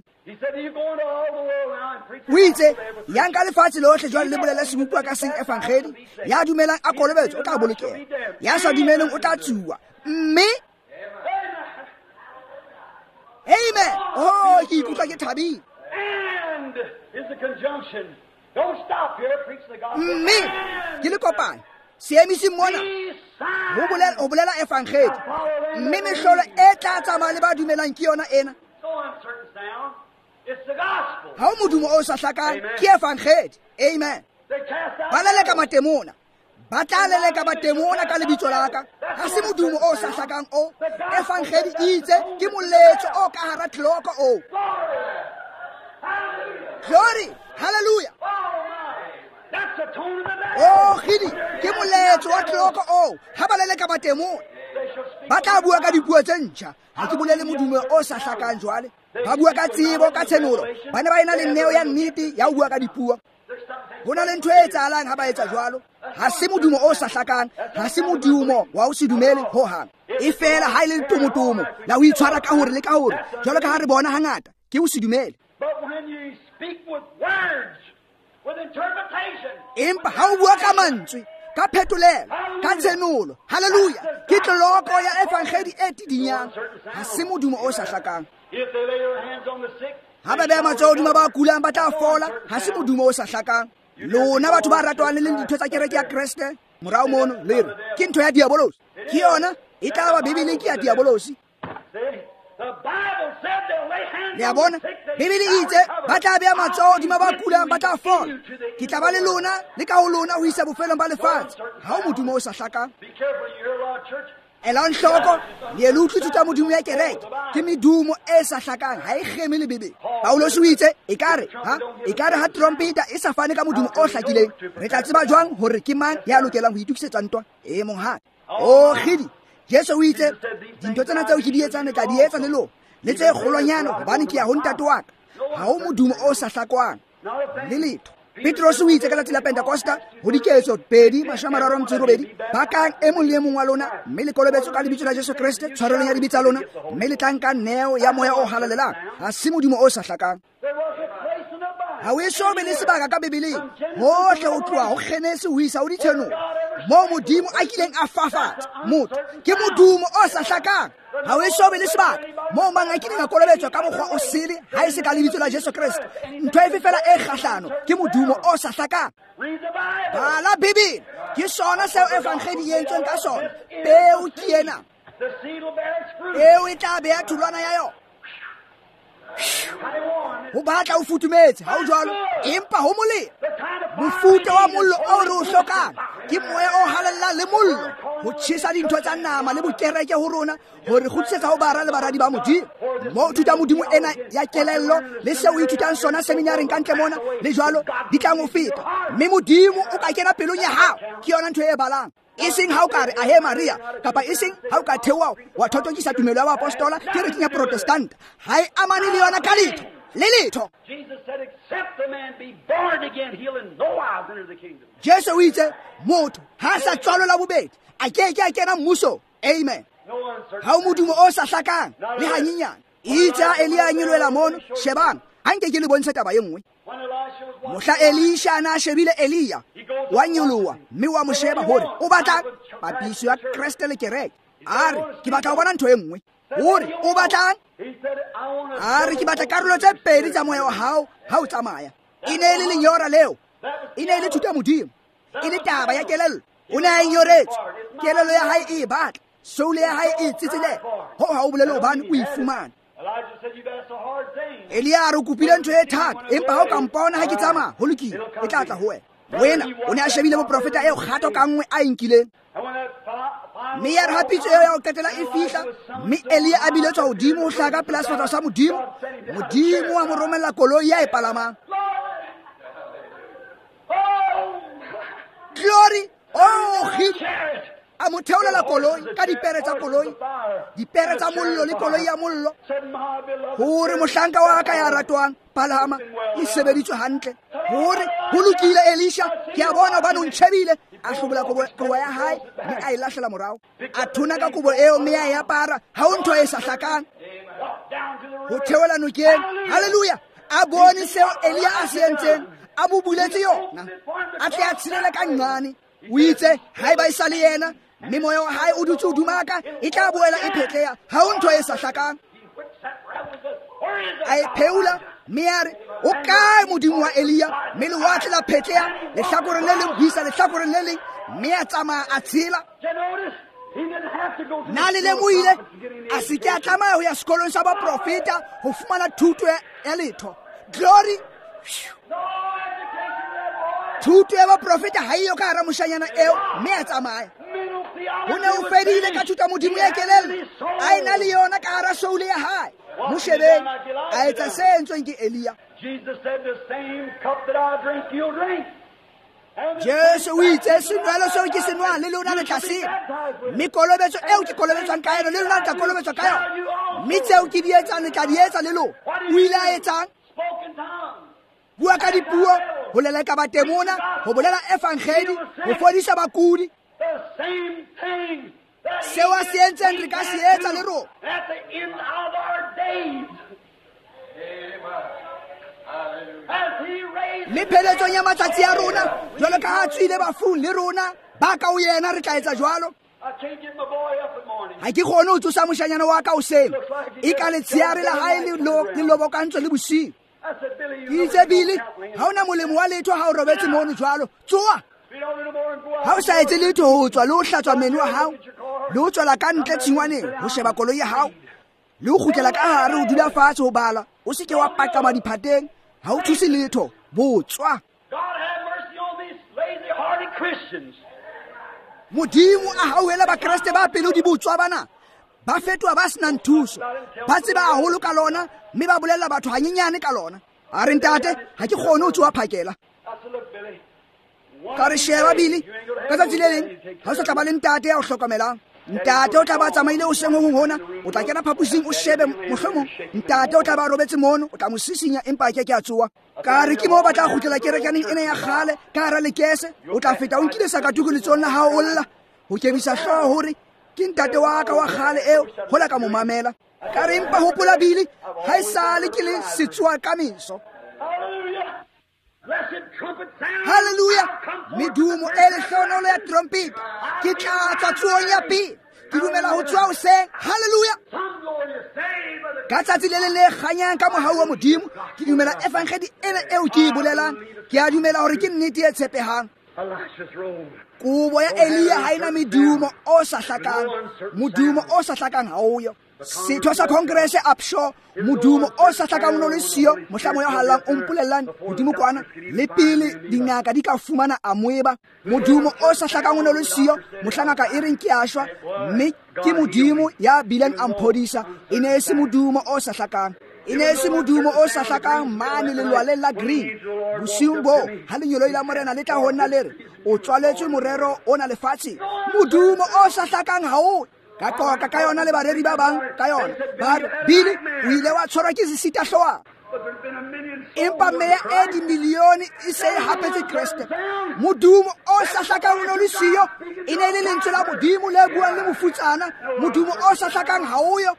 O itse ya nka lefatshe lohle jwale le bolele sebopua ka seng evangeli. Ya dumelang a kolobetswe o tla bolokeha, ya sa dumeleng o tla tsuwa. Mme amen, oh ke ikutlwa ke thabile. Is a conjunction. Don't stop here, preach the gospel. Mme ke le kopane seemisi mona ho bolela ho bolela evangeli, mme mehlolo e tla tsamaya le ba dumelang ke yona ena. So uncertain sound. It's the gospel. Ha o modumo o sa hlakang ke evangeli. Amen. They cast out. Ba leleka matemona, ba tla leleka matemona ka lebitso la ka. Ha se modumo o sa hlakang o. Evangeli itse ke moletso o ka hara tlhoko o. Glory, hallelujah. That's the tone of the day. Oh khidi ke moletso wa tlhoko o. Ha ba leleka matemona ba tla bua ka dipuo tse ntjha, ha ke bolele modumo o sa hlakang jwale. Ba bua ka tsebo, ka tshemolo, ba ne ba ena le neo ya nnete ya ho bua ka dipuo. Ho na le ntho e etsahalang ha ba etsa jwalo. Ha se modumo o sa hlakang, ha se modumo wa ho se dumele ho hang. E fela ha ile tomotomo la ho itshwara ka hore le ka hore jwalo ka ha re bona hangata ke ho se dumele. But when you speak with words, with interpretation, Empa ha o bua ka mantswe, ka phetolelo, ka tsenolo, haleluya, ke tloloko ya evangeli e tidinyang, ha se modumo o sa hlakang. if they lay their hands on the sick, Ha ba beha matsoho hodima ba kulang ba tla fola, ha se modumo o sa hlakang. Lona batho ba ratwang le leng ditho tsa kereke ya Kreste morao mono le re ke ntho ya diabolosi, ke yona e tla ba bibeleng ke ya diabolosi. see, the Bible said they'll lay hands Le a on bona the sick. they bibele shall itse recover. ba tla beha matsoho hodima ba kulang ba tla fola. Ke tla ba le lona le ka ho lona ho isa bofelong ba lefatshe, ha o modumo o sa hlakang. Be careful, you hear a lot of church. Elang hloko le le utlwitse tsa modumo ya kereke. ke medumo e sa hlakang ha e geme le bebe. Paulos o itse e kare ha e kare ha trompeta e sa fane ka modumo o hlakileng re tla tseba jwang hore ke mang ya lokelang ho itukisetsa ntwa e mong ha o khidi Jesu o itse dintho tsena tseo ke di etsang tla di etsa le lo le tse kgolonyana hobane ke ya ho ntate wa ka ha o modumo o sa hlakwang le letho. Petros o itse ka letsatsi la Pentecosta ho diketso pedi mashome a mararo a metso e robedi bakang e mong le e mong wa lona mme le kolobetso ka lebitso la Jesu Kriste tshwarelong ya dibitsa lona mme le tlanka neo ya moya o halalelang ha se modumo o sa hlakang. Ha o e shobe le sebaka ka Bibeleng hohle ho tloha ho Kgenese ho isa ho Ditshwanong mo modimo a kileng a fafatsa motho ke modumo o sa hlakang. Ha o e shobe le sebaka mo mang a kileng a kolobetswa ka mokgwa o sele ha e se ka lebitso la Jesu Kriste ntho e fefela e kgahlano ke modumo o sa hlakang. Bala Bibele ke sona seo evangeli e entsweng ka sona peo ke ena eo e tla beha thulwana ya yona ho batla o futumetse ha o jwalo empa ho molemo mofuta wa mollo o re o hlokang ke moya o halalla le mollo ho tjhesa dintho tsa nama le bokereke ho rona hore kgutlisetsa ho bara le baradi ba modimo mo thuta modimo ena ya kelello le seo o ithutang sona seminareng ka ntle mona le jwalo di tla mo feta mme modimo o ka kena pelong ya hao ke yona ntho e balang e seng ha o ka re ahe Maria kapa e seng ha o ka theoa wa thotokisa tumelo ya bapostola kerekeng ya protestanta ha e amane le yona ka letho le letho. Jesu o itse motho ha sa tswalo la bobedi a ke ke a kena mmuso. Amen. Ha o modumo o sa hlakang le hanyenyane itse Elia a nyoloela mono shebang ha nke ke le bontsha taba e nngwe mohla Elisha na shebile Elia wa nyoloa mme wa mo sheba hore o batla papiso ya Kriste le kereke a re ke batla ho bona ntho e nngwe hore o batlang a re ke batla karolo tse pedi tsa moya wa hao ha o tsamaya. E ne le lenyora leo e ne le thuta modimo e le taba ya kelello o ne a inyoretse kelello ya hae e batla soul ya hae e tsitsile ho ha o bolele hobane o ifumana. Elia a re kopile ntho e thata empa ha o ka mpona ha ke tsamaya ho lokile e tla tla ho wena. Wena o ne a shebile boprofeta eo kgato ka nngwe a inkileng mme ya re ha pitso eo ya ho qetela e fihla mme Elia a biletswa hodimo ho hlaka pela sefatsa sa modimo modimo wa mo romella koloi ya e palamang. Glory oh a mo theolela koloi ka dipere tsa koloi dipere tsa mollo le koloi ya mollo hore mohlanka wa ka ya ratwang palama e sebeditswe hantle hore ho lokile Elisha ke a bona ba no ntshebile a hlobola kobo ya hae mme a e lahlela morao a thuna ka kobo eo mme a e apara ha o ntho e sa hlakang ho theola nokeng. Haleluya a bone seo Elia a se entseng a mo buletse yona a tle a tshirele ka nqane o itse ha e ba isa le yena mme moya wa hae o dutse hodumaka e tla boela e phetleha ha o ntho e sa hlakang a e pheula mme a re o kae modimo wa Elia mme lewatle la phetleha lehlakoreng le leng buisa lehlakoreng le leng mme a tsamaya a tshela na le lemoile a se ke a tlamaya ho ya sekolong sa baprofeta ho fumana thuto ya letho. Glory thuto ya baprofeta ha iyo ka hara moshanyana eo mme a tsamaya ho ne o fedile ka thuto modimo ya kelello a ena le yona ka hara soul ya hae mo shebeng a etsa se entsweng ke Elia. Jesu o itse senwelo seo ke senwang le lona le tla sena mme kolobetso eo ke kolobetswang ka yona le lona le tla kolobetswa ka yona mme tseo ke di etsang le tla di etsa le lona. O ile a etsang bua ka dipuo ho leleka batemona ho bolela evangeli ho fodisa bakudi seo a se entseng re ka se etsa le rona mme pheletsong ya matsatsi a rona jwalo ka ha tswile bafung le rona ba ka o yena re tla etsa jwalo. Ha ke kgone ho tsosa moshanyana wa ka hoseng e ka letsheare la hae le lobokantswe le bosiu. Ke itse Bili ha ona molemo wa letho ha o robetse mono jwalo tsoa ha o sa etse letho ho tswa le ho hlatswa meno wa hao le ho tswela ka ntle tshingwaneng ho sheba koloi ya hao le ho kgutlela ka hare ho dula fatshe ho bala o se ke wa paqama diphateng ha o thuse letho botswa. Modimo a hauhela ba Kriste ba pelo di botswa bana ba fetoha ba sena nthuso, ba tseba haholo ka lona mme ba bolella batho hanyenyane ka lona. A re ntate ha ke kgone ho tsoa phakela. Ka re sheba Billy, ka tsatsi le leng ha o sa tla ba le ntate ya o hlokomelang. Ntate o tla ba tsamaile o seng hona, o tla kena phapusing o shebe mohlomong ntate o tla ba robetse mono, o tla mo sisinya empa ke ke a tsoa. Ka re ke mo ba tla khutlela kerekaneng ena ya kgale ka hara lekese, o tla feta o nkile sakatuku letsong la hao o lla ho kebisa hlooho hore ke ntate wa ka wa kgale eo hola ka mo mamela. Ka re empa hopola Billy, ha e sale ke le setswa ka meso. Hallelujah. Medumo e lehlohonolo ya trumpet ke tlatsa tsuong ya pele. Ke dumela ho tswa hoseng. Hallelujah. Ka tsatsi le le kganyang ka mohau wa Modimo, ke dumela evangeli ena eo ke e bolelang. Ke a dumela hore ke nnete e tshepehang. Kubo ya Elia ha ena medumo o sa hlakang. Modumo o sa hlakang ha oyo. Setho sa Congress Upshaw, modumo o sa hlakang no le siyo, mohlamo ya hallang o mpolellang hodimo kwana le pele dingaka di ka fumana amoeba. Modumo o sa hlakang no le siyo, mohlangaka e reng ke a shwa, mme ke modimo ya bileng amphodisa. E ne se modumo o sa hlakang. E ne se modumo o sa hlakang mane le lwale la green. Bosiung bo ha lenyolo la morena le tla honna le re o tswaletswe morero ona lefatshe. Modumo o sa hlakang ha o ka qoqa ka yona le bareri ba bang ka yona. Ba Billy o ile wa tshwarwa ke sesita hloa. Empa meya e di milione e se hapetse Kriste. Modumo o sa hlakang no le siyo, e ne le lentswe la Modimo le buang le mofutsana. Modumo o sa hlakang ha oyo.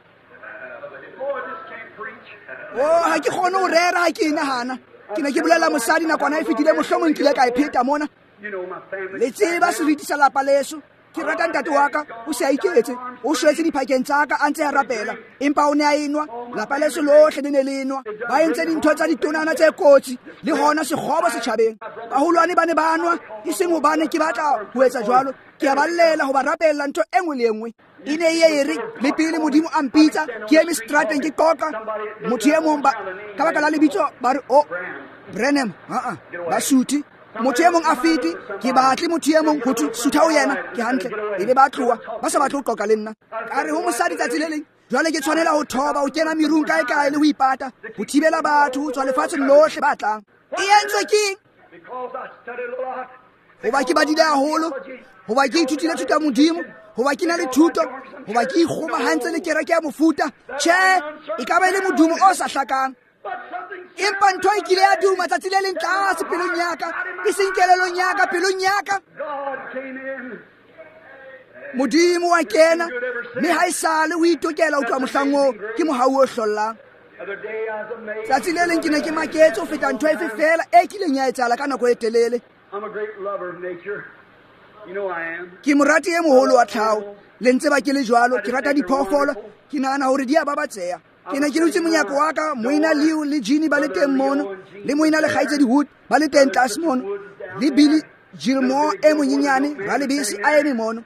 Oh, ha ke kgone ho rera ha ke nahana. Ke ne ke bolela mosadi nakwana e fetile mohlomong nkile ka e pheta mona. Le tseba seriti sa lapa leso. Ke rata ntate wa ka o se a iketse, o shwetse diphakeng tsa ka a ntse a rapela, empa o ne a enwa. Lapa leso lohle le ne le enwa, ba entse dintho tsa ditonana tse kotsi le hona sekgobo setjhabeng. Baholwane ba ne ba nwa, e seng hobane ke batla ho etsa jwalo, ke a ballela ho ba rapella ntho e nngwe le enngwe. E ne ye e re le pele Modimo a mpitsa ke eme strateng ke qoqa motho e mong ba ka baka la lebitso ba re o Branham, a a ba suthi. Motho e mong a fete ke batle motho e mong ho sutha o yena ke hantle, e be ba tloa ba sa batle ho qoqa le nna. Ka re ho mosadi tsatsi le leng jwale ke tshwanela ho thoba ho kena mirung kae kae le ho ipata ho thibela batho ho tswa lefatsheng lohle ba tlang. E entswe keng? Hoba ke badile haholo, hoba ke ithutile thuto ya Modimo, hoba ke na le thuto, hoba ke ikgoma hantse le kereke ya mofuta. Tjhe, e ka ba le modumo o sa hlakang. Empa ntho e kile ya duma tsatsi le leng tlase pelong ya ka, e seng kelelong ya ka, pelong ya ka. Modimo wa kena, mme ha e sale o itokela ho tloha mohlang oo ke mohau o hlollang. Tsatsi le leng ke ne ke maketse ho feta ntho efe fela e kileng ya etsahala ka nako e telele. Ke morati e moholo wa tlhaho, le ntse ba ke le jwalo, ke rata diphoofolo, ke nahana hore di a babatseha. Ke ne ke dutse monyako wa ka, Moina Liu le Jeannie ba le teng mono, le Moina le Kgaitsedi Wood ba le teng tlase mono, le Billy Gilmore e monyenyane ra lebese a eme mono.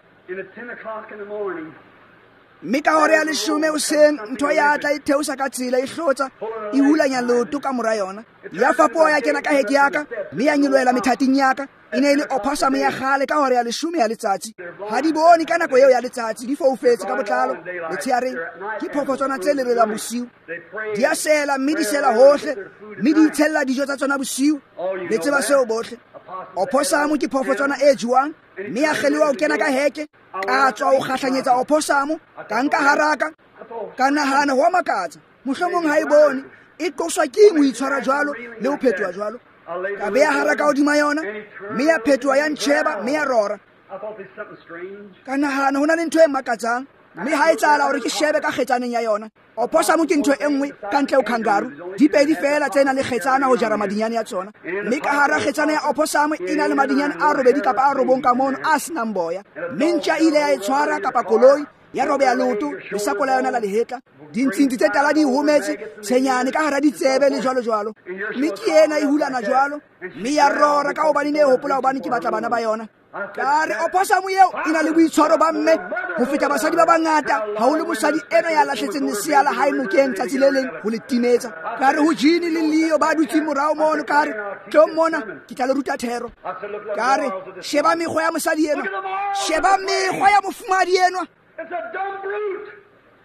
Mme ka hore ya leshome hoseng ntho ya tla e theosa ka tsela e hlotsa e hulanya loto ka mora yona. Ya fapoa ya kena ka heke ya ka, mme ya nyeloela methating ya ka. E ne e le opossum ya kgale ka hore ya leshome ya letsatsi. Ha di bone ka nako eo ya letsatsi, di foufetse ka botlalo letsheareng. Ke phofo tse lerelang bosiu. Di a sela mme di sela hohle, mme di itshella dijo tsa tsona bosiu. Le tseba seo bohle. Opossum ke phofo e jewang, mme ya kgeliwa ho kena ka heke, ka tswa ho kgahlanyetsa opossum, ka nka haraka, ka nahana ho makatsa. Mohlomong ha e bone, e qoswa ke mo itshwara jwalo le ho phetwa jwalo. Ka beha haraka hodima yona, mme ya phetwa ya ntjheba, mme ya rora. Ka nahana ho na le ntho e makatsang, mme ha e tsala hore ke shebe ka kgetsaneng ya yona. Opossum ke ntho e nngwe ka ntle ho kangaroo, di pedi fela tse nang le kgetsana ho jara madinyane ya tsona. Mme ka hara kgetsana ya opossum e na le madinyane a robedi kapa a robong ka mono a senang boya. Mme ntja ile ya e tshwara kapa koloi ya robeya loto lesako la yona la lehetla, dintshintshi tse tala di hometse tshenyane ka hara ditsebe le jwalo jwalo. Mme ke ena e hulana jwalo, mme ya rora ka hobane ne e hopola hobane ke batla bana ba yona. Ka re opossum eo e na le boitshwaro ba mme ho feta basadi ba bangata, haholo mosadi ena ya lahletseng lesea la hae nokeng tsatsi le leng ho le timetsa. Ka re ho Jeannie le Leo ba dutse morao mono, ka re tlo mona ke tla le ruta thero. Ka re sheba mekgwa ya mosadi enwa, sheba mekgwa ya mofumadi enwa.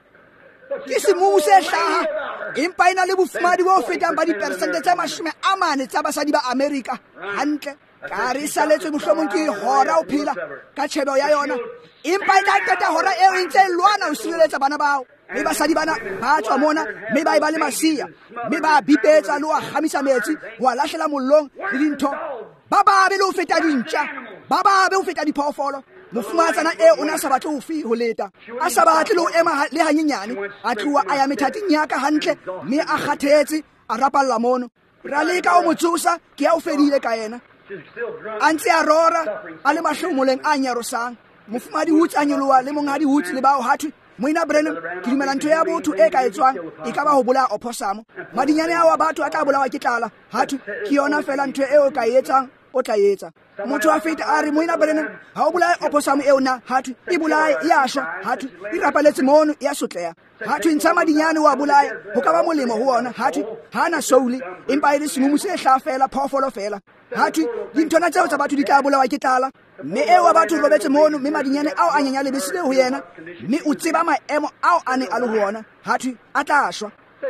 ke semumu se hlaha empa ena le bofumadi bo fetang ba diperesente tse mashome a mane tsa basadi ba America hantle ka re saletswe mohlomong ke hora o phela ka tshebeo ya yona empa e tla qeta hora eo e ntse e lwana ho sireletsa bana bao mme basadi bana ba tswa mona mme ba e ba le masia mme ba bipetsa le ho kgamisa metsi ho a lahlela mollong le dintho ba babe le ho feta dintja ba babe ho feta diphoofolo mofumatsana e o na sa batle ho fi ho leta a sa batle le ho ema le hanyenyane a tloha a ya methating ya ka hantle mme a kgathetse a rapalla mono ra leka o motsosa ke ya o fedile ka yena a ntse a rora a le mahlomoleng a nyarosang mofumadi hutsi a nyoloha le monghadi hutsi le bao hathwe Moina Brennan ke dumela ntho ya botho e ka etswang e ka ba ho bolaya opossamo madinyane ao a batho a tla bolawa ke tlala hathwe ke yona fela ntho eo ka etsang o tla etsa motho a feta a re Moina Brennan ha o bolaya opossamo eo na hathwe e bolaya e a shwa hathwe e rapaletse mono e a sotleha hathwe ntsha madinyane wa bolaya ho ka ba molemo ho ona hathwe hana soul empa e le semumu se hla fela phoofolo fela hathwe dinthona tseo tsa batho di tla bolawa ke tlala mme eo a batho robetse mono mme madinyane ao a nyanya lebesile ho yena mme o tseba maemo ao a ne a le ho ona hathwe a tla shwa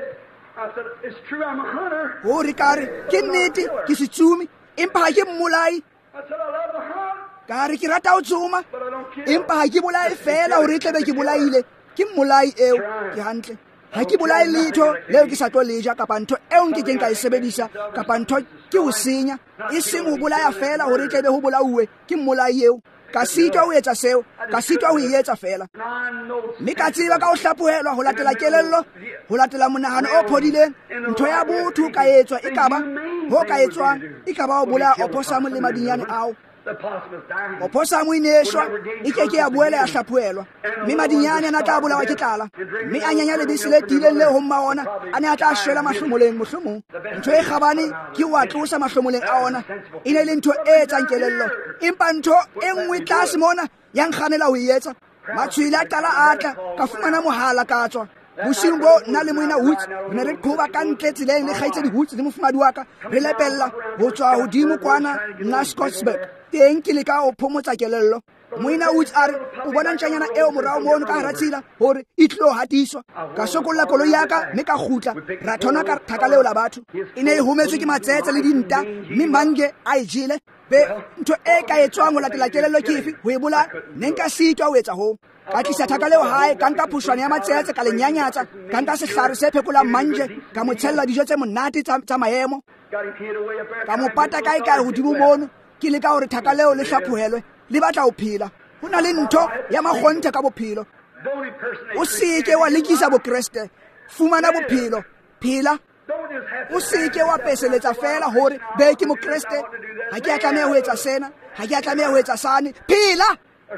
ho re kare ke nnete ke setsumi empa ha ke mmolai ka re ke rata ho tsoma empa ha ke bolai fela hore e tlebe ke bolaile ke mmolai eo ke hantle ha ke bolai letho leo ke sa tlo leja kapa ntho eo nke keng ka e sebedisa kapa ntho ke ho senya e seng ho bolaya fela hore e tlebe ho bolauwe ke mmolai eo ka sitwa ho etsa seo ka sitwa ho etsa fela mme ka tseba ka ho hlaphohelwa ho latela kelello ho latela monahano o phodileng ntho ya botho ka etswa e kaba ho ka etswang e kaba ho bolaya opossamo le madinyane ao opossamo ineshwa e ke ke ya boela ya hlaphohelwa mme madinyane ana tla bolawa ke tlala mme a nyanya lebese le tileng le ho mmaona a ne a tla shwela mahlomoleng mohlomong ntho e kgabane ke wa tlosa mahlomoleng a ona e ne le ntho e etsang kelello empa ntho e nngwe tlase mona ya nkganela ho etsa matshwele a qala atla ka fumana mohala ka tswa bosiung bo nna le Moina Hoots re ne re qoba ka ntle tseleng le kgaitse di-Hoots le mofumadi wa ka re lepella ho tswa hodimo kwana nna Scottsburg teng ke le ka o phomotsa kelello Moina Hoots a re o bona ntjanyana eo morao mono ka hara tshila hore e tlo hatiswa ka sokolla koloi ya ka mme ka kgutla ra thona ka thaka leo la batho e ne e hometswe ke matsetse le dinta mme mange a e jele be ntho e ka etswang ho latela kelello ke efe ho e bolaya ne nka sitwa ho etsa ho ka tlisa thaka leo hae ka nka phushwane ya matsetse ka lenyanyatsa ka nka sehlare se phekolang manje ka mo tshella dijo tse monate tsa maemo ka mo pata kae kae hodimo mono ke le ka hore thaka leo le hlaphohelwe le batla ho phela ho na le ntho ya makgonthe ka bophelo o seke wa lekisa bokreste fumana bophelo phela o seke wa peseletsa fela hore be ke mokreste ha ke a tlameha ho etsa sena ha ke a tlameha ho etsa sane phela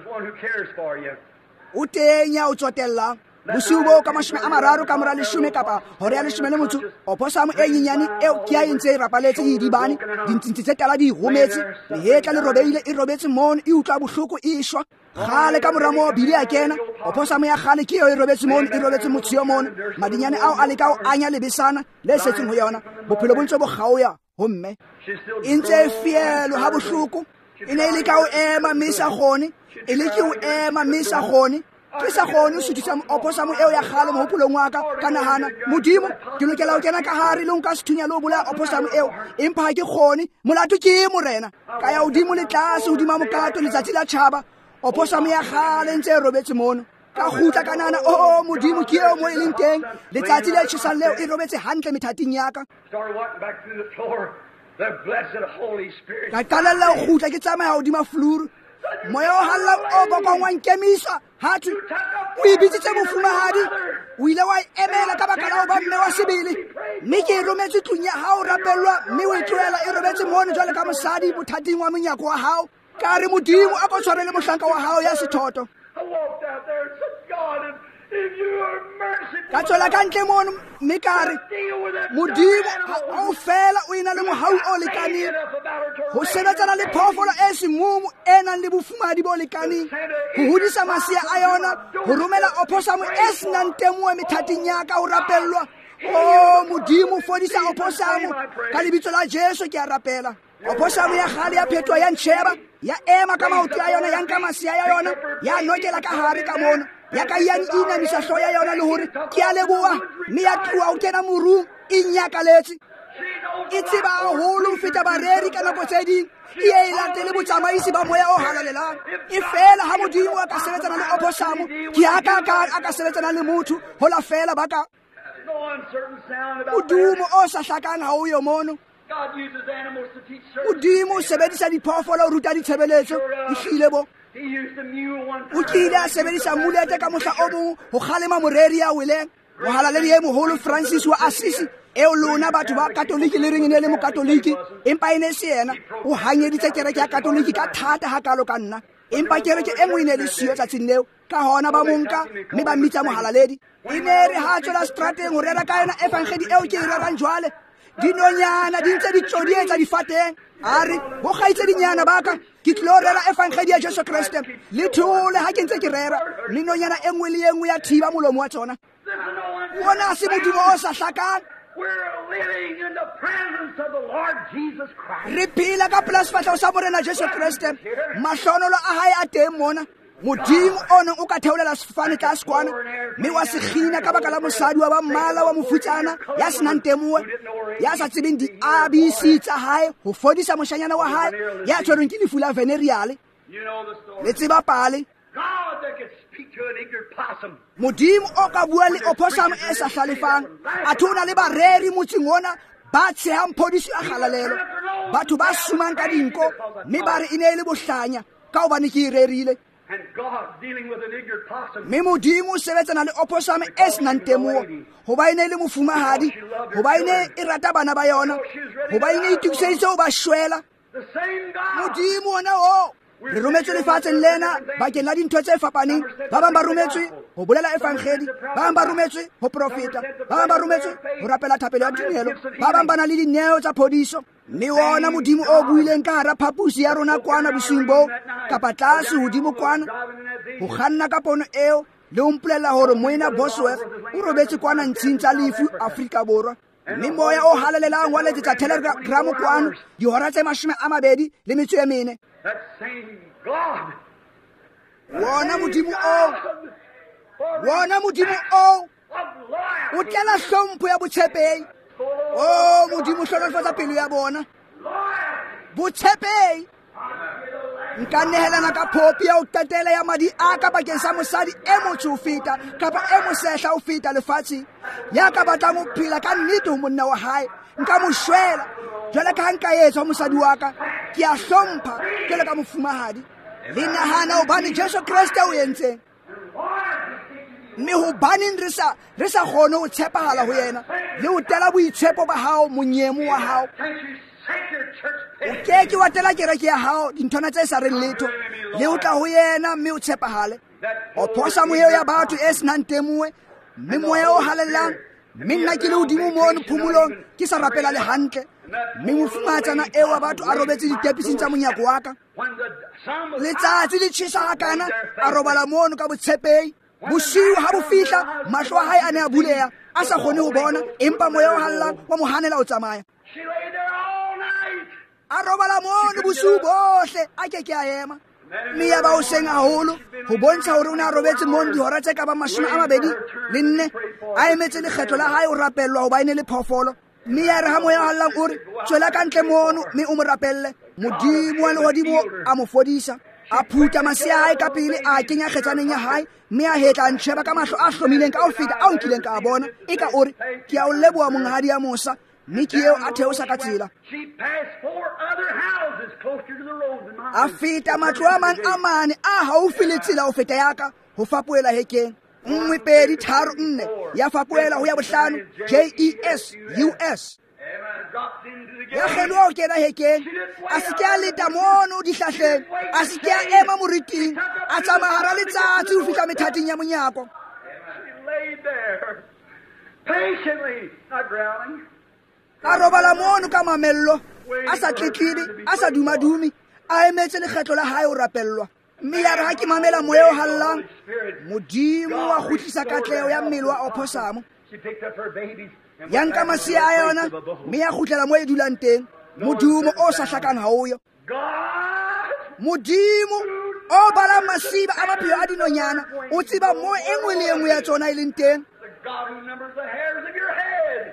o tenya o tsotellang bosiu bo ka mashome a mararo ka mora leshome kapa hore ya leshome le motho opossamo e nyenyane eo ke a e ntse e rapaletse e dibane dintshintshi tse tala di rometse lehetla le robeile e robetse mono e utlwa bohloko e shwa kgale ka mora moo bile a kena opossamo ya kgale ke eo e robetse mono e robetse motho yo mono madinyane ao a leka ho anya lebesana le setseng ho yona bophelo bo ntse bo kgaoya ho mme e ntse e fielo ha bohloko e ne e leka ho ema mme sa kgone e le ke ho ema mme sa kgone ke sa kgone ho sutisa opossamo eo ya kgale mohopolong wa ka ka nahana modimo ke lokela ho kena ka hare le ho nka sethunya le ho bolaya opossamo eo empa ha ke kgone molato ke morena ka ya hodimo le tlase hodima mokato letsatsi la tjhaba opossamo ya kgale ntse e robetse mono ka kgutla ka nahana o modimo ke eo mo e leng teng letsatsi le tjhesang leo e robetse hantle methating ya ka ka qalella ho kgutla ke tsamaya hodima floor moya o hallang o bokong wa nkemisa hathi o ibitsitse mofumahadi o ile wa emela ka baka la ho ba mme wa sebele mme ke rometse tlung ya hao rapellwa mme o e tlohela e robetse mono jwale ka mosadi bothating wa monyako wa hao ka re modimo a ko tshwarele mohlanka wa hao ya sethotho ka tswela ka ntle mono mme ka re modimo o fela o ena le mohau o lekaneng ho sebetsana le phoofolo e semumu e nang le bofumadi bo lekaneng ho hodisa masia a yona ho romela opossamo e senang temuwe methating ya ka ho rapellwa o modimo fodisa opossamo ka lebitso la Jesu ke a rapela opossamo ya kgale ya phetwa ya ntsheba ya ema ka maoto a yona ya nka masia ya yona ya nokela ka hare ka mono ya ka yang ina mi sa hloya yona le hore ke a leboa mme ya tloa o kena morung e nyakaletse e tseba haholo feta bareri ka nako tse ding e e latele botsamaisi ba moya o halalelang e fela ha modimo a ka sebetsana le opossamo ke aka ka a ka sebetsana le motho hola fela baka modimo o sa hlakang ha o yo mono modimo o sebedisa diphoofolo ho ruta ditshebeletso ehlile bo o kile a sebedisa mulete ka mohla o mong ho kgalema moreri ya weleng o halaledi e moholo Francis wa Assisi eo lona batho ba katoliki le reng ne le mo katoliki empa ene se yena o hanyeditse kereke ya katoliki ka thata ha kalo ka nna empa kereke e ngwe ne le siyo tsa tsineo ka hona ba monka mme ba mitsa mohalaledi ine re ha tswela strateng ho rera ka yena evangeli eo ke e rerang jwale dinonyana di ntse di tsodietsa difateng are ho kgaitse dinyana baka ke tlo rera evangeli ya Jesu Kriste le thole ha ke ntse ke rera dinonyana e ngwe le e ngwe ya thiba molomo wa tsona wona se modimo o sa hlakang. We're living in the presence of the Lord Jesus Christ. Re phela ka pela sefatlhego sa morena Jesu Kriste mahlonolo a hae a teng mona modimo ona o ka theolela sefane ka sekwana mme wa se kgina ka baka la mosadi wa ba mmala wa mofutsana ya senang temoe ya sa tsebeng di A B C tsa hae ho fodisa moshanyana wa hae ya tshwerweng ke lefu la venereale le tseba pale God that can speak to an ignorant possum. modimo o ka bua le opossamo e sa hlalefang a thona le bareri motseng ona ba tshehang phodiso a galalelo batho ba sumang ka dinko mme ba re e ne e le bohlanya ka hobane ke e rerile And God dealing with an ignorant possum. mme modimo o sebetsana le opossamo e senang temoho hoba e ne e le mofumahadi hoba e ne e rata bana ba yona hoba e ne e itukiseditse ho ba shwela The same God. modimo ona o re rometswe lefatsheng lena bakeng la dintho tse fapaneng ba bang ba rometswe ho bolela evangeli ba bang ba rometswe ho profeta ba bang ba rometswe ho rapela thapelo ya tumelo ba bang ba na le dineo tsa phodiso mme wona modimo o buileng ka hara phapusi ya rona kwana bosiung boo kapa tlase hodimo kwana ho kganna ka pono eo le ho mpolella hore moena Bosworth o robetse kwana ntsheng tsa lefu Afrika Borwa mme moya o halalelang wa letsetsa telegramo kwano dihora tse mashome a mabedi le metso e mene That same God. wona modimo o wona modimo o Of loyalty. o tlela hlompho ya botshepehi o modimo hlolofatsa pelo ya bona Loyalty. botshepehi nka nehelana ka phopi ya ho qetela ya madi a ka bakeng sa mosadi e motsho ho feta kapa e mosehla ho feta lefatsheng ya ka batlang ho phela ka nnete ho monna wa hae nka mo shwela jwale ka ha nka etswa mosadi wa ka ke a hlompha jwale ka mofumahadi le nahana hobane Jesu Kriste o entseng mme hobaneng re sa re sa kgone ho tshepahala ho yena le ho tela boitshepo ba hao monyemo wa hao Can't you shake your church o pit? ke ke wa tela kereke ya hao dinthona tse sa reng letho le o tla ho yena mme o tshepahale o phosa moyeo ya batho e senang temoe mme moya o halellang mme nna ke le hodimo mono phomolong ke sa rapela le hantle mme mofumatsana eo wa batho a robetse ditepising tsa monyako wa ka When the sun was letsatsi le tjhesa hakana a robala mono ka botshepehi bosiu ha bo fihla mahlo a hae a ne a buleha a sa kgone ho bona empa moya o hallang wa mo hanela ho tsamaya she lay there all night. a robala mono bosiu bohle a ke ke a ema mme ya ba hoseng haholo ho bontsha hore o ne a robetse mono dihora tse ka bang mashome a mabedi le nne a emetse lekgetlo la hae ho rapellwa hoba e ne le phoofolo mme ya re ha moya o hallang o re tswela ka ntle mono mme o mo rapelle modimo wa lehodimo a mo fodisa a phuta masea a hae ka pele a kenya kgetsaneng ya hae mme a hetla ntsheba ka mahlo a hlomileng ka ho feta ao nkileng ka a bona e ka o re ke a o leboha monghadi ya mosa mme ke eo a theosa ka tsela She passed four other houses closer to the road than a mine. feta matlo a mane a mane a haufi le tsela ho feta yaka ho fapoela hekeng nngwe pedi tharo nne ya fapoela ho ya bohlano J E S U S Amen. Dropped into the ya gate. kgelwa ho kena hekeng a se ke a leta mono dihlahleng a se ke a ema moriting a tsamaya hara letsatsi ho fihla methating ya monyako She laid there patiently, not growling. a robala mono ka mamello a sa tletlebe a sa dumadumi a emetse lekgetlo la hae ho rapellwa mme ya re ha ke mamela moya o hallang modimo wa kgutlisa katleho ya mmele wa opossamo She picked up her babies and ya went nka back to masea a the yona place of a bowl. mme ya kgutlela moo e dulang teng modumo o sa hlakang ha oyo God modimo who o bala masiba a maphelo a dinonyana o tseba mo e nngwe le e nngwe ya tsona e leng teng. God who numbers the hairs of your head.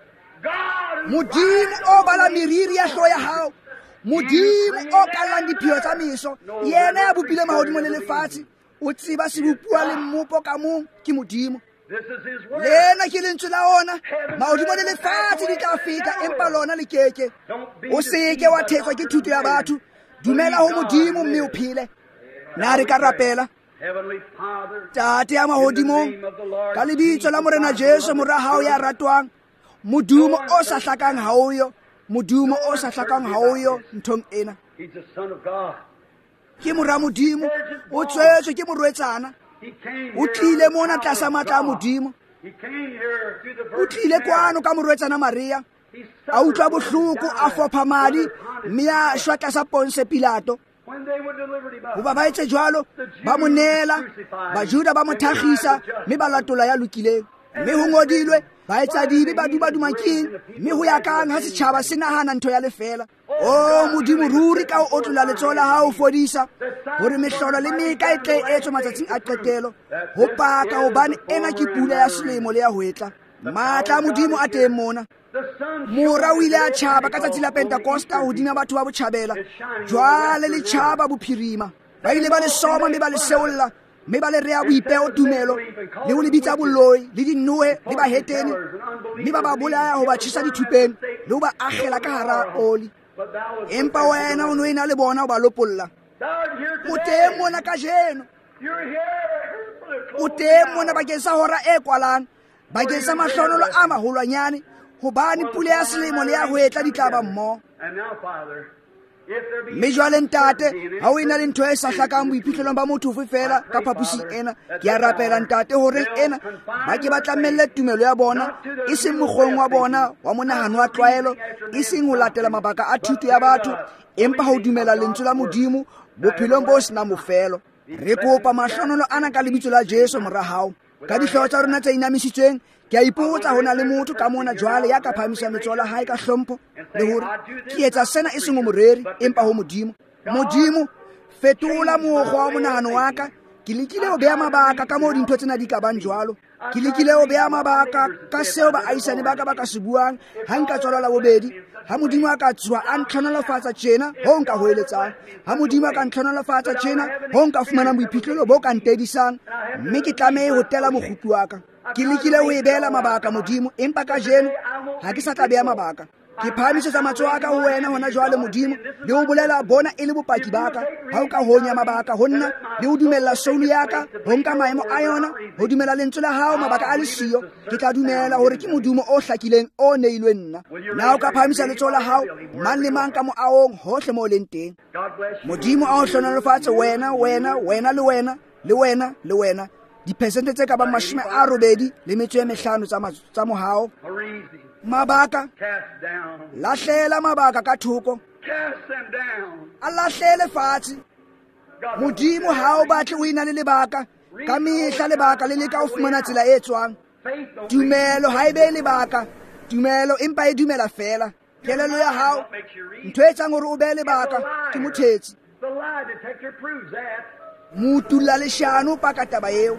God who Modimo o bala meriri ya hloho ya hao, Modimo o kallang diphio tsa meso, yena ya bopile mahodimo le lefatshe, o tseba sebopua le mmopo ka mong ke Modimo. This is his word. Lena ke lentswe la ona, mahodimo le lefatshe di tla feta empa lona le keke. O seke wa thetswa ke thuto ya batho, dumela ho Modimo mme o phele. Na re ka rapela. Heavenly Father, Tate ya mahodimong, ka lebitso la Morena Jesu mora hao ya ratwang, modumo o sa hlakang ha oyo, modumo o sa hlakang ha oyo nthong ena. he's the Son of God. Ke mora Modimo, o tswetswe ke morwetsana, He came o here tlile on the mona power tlasa of matla a God. Modimo, He came here through the o Virgin tlile Mary. kwano ka morwetsana Maria, He a utlwa suffered bohloko and a fofa madi, died. mme a shwa tlasa Ponse Pilato. When they were delivered him up, Hoba ba etse jwalo, ba mo nela, Bajuda ba mo thakgisa, mme ba latola ya lokileng. Mme ho ngodilwe, ba etsa dibe ba duba dumaking, mme ho ya kang ha setjhaba se nahana ntho ya lefela. O Modimo ruri ka o otlola letsoho la hao fodisa, hore mehlolo le meka e tle e etswe matsatsing a qetelo. Ho paka hobane ena ke pula ya selemo le ya ho etla. Matla a Modimo a teng mona. the sun Mora o ile a tjhaba ka tsatsi la Pentekosta hodima batho ba botjhabela. Jwale le tjhaba bophirima. Ba ile ba le soma mme ba le seolla, mme ba le rea boipeo tumelo, le ho le bitsa bolloi, le dinnohe, le baheteni, mme ba ba bolaya ho ba tjhisa dithupeng, le ho ba akgela ka hara oli. but thou was Empa wena o no ena le bona o ba lopolla. thou art here O today. teng mona kajeno, You're here for the o closing teng mona hour. bakeng sa hora e kwalang, bakeng sa mahlonolo a maholwanyane, hobane pula ya selemo le ya ho etla di tla ba mmoho. And now, Father, if there be Mme jwale ntate, ha o ena le ntho e sa hlakang boiphihlelong ba motho ofe fela ka phaposing ena, ke a rapela ntate hore ena ba ke ba tlamelle tumelo ya bona, e seng mokgweng wa bona wa monahano wa tlwaelo, e seng ho latela mabaka a thuto ya batho, empa ho dumela lentswe la Modimo bophelong bo sena mofelo. Re kopa mahlonolo ana ka lebitso la Jesu mora hao. Ka dihlooho tsa rona tse inamisitsweng, ke a ipotsa ho na le motho ka mona jwale ya ka phamisa letsoho la hae ka hlompho, le hore ke etsa sena e seng ho moreri empa ho Modimo. Modimo, fetola mokgwa wa monahano wa ka, ke lekile ho beha mabaka ka moo dintho tsena di ka bang jwalo. Ke lekile ho beha mabaka ka seo baahisane ba ka ba ka se buang ha nka tswala la bobedi. Ha Modimo a ka tswa a ntlhonolofatsa tjena ho nka hoeletsang, ha Modimo a ka ntlhonolofatsa tjena ho nka fumanang boiphihlelo bo ka ntedisang, mme ke tlamehe ho tela mokgutlo wa ka. Ke lekile ho e behela mabaka Modimo, empa kajeno ha ke sa tla beha mabaka. Ke phahamisetsa matsoho a ka ho wena hona jwale Modimo, le ho bolela bona e le bopaki ba ka, ha o ka honya mabaka ho nna, le ho dumella soulu ya ka ho nka maemo a yona, ho dumela lentswe la hao mabaka a le siyo. Ke tla dumela hore ke Modimo o hlakileng o neilweng nna. Na o ka phahamisa letsoho la hao mang le mang ka moahong hohle moo leng teng. God bless you. Modimo a o hlonolofatse wena, wena, wena le wena, le wena, le wena. Diphesente tse ka bang mashome a robedi le metso e mehlano tsa ma- tsa mohao. A reason. Mabaka, Cast down. lahlela mabaka ka thoko, Cast them down. a lahlele fatshe. God Modimo ha o batle o ena le lebaka, ka mehla lebaka le leka ho fumana tsela e tswang. faith don't Tumelo ha e be lebaka, tumelo empa e dumela fela. Kelelo ya hao, what makes you read. ntho e etsang hore o be lebaka ke mothetsi. The lie detector proves that. Motulla leshano pa ka taba eo.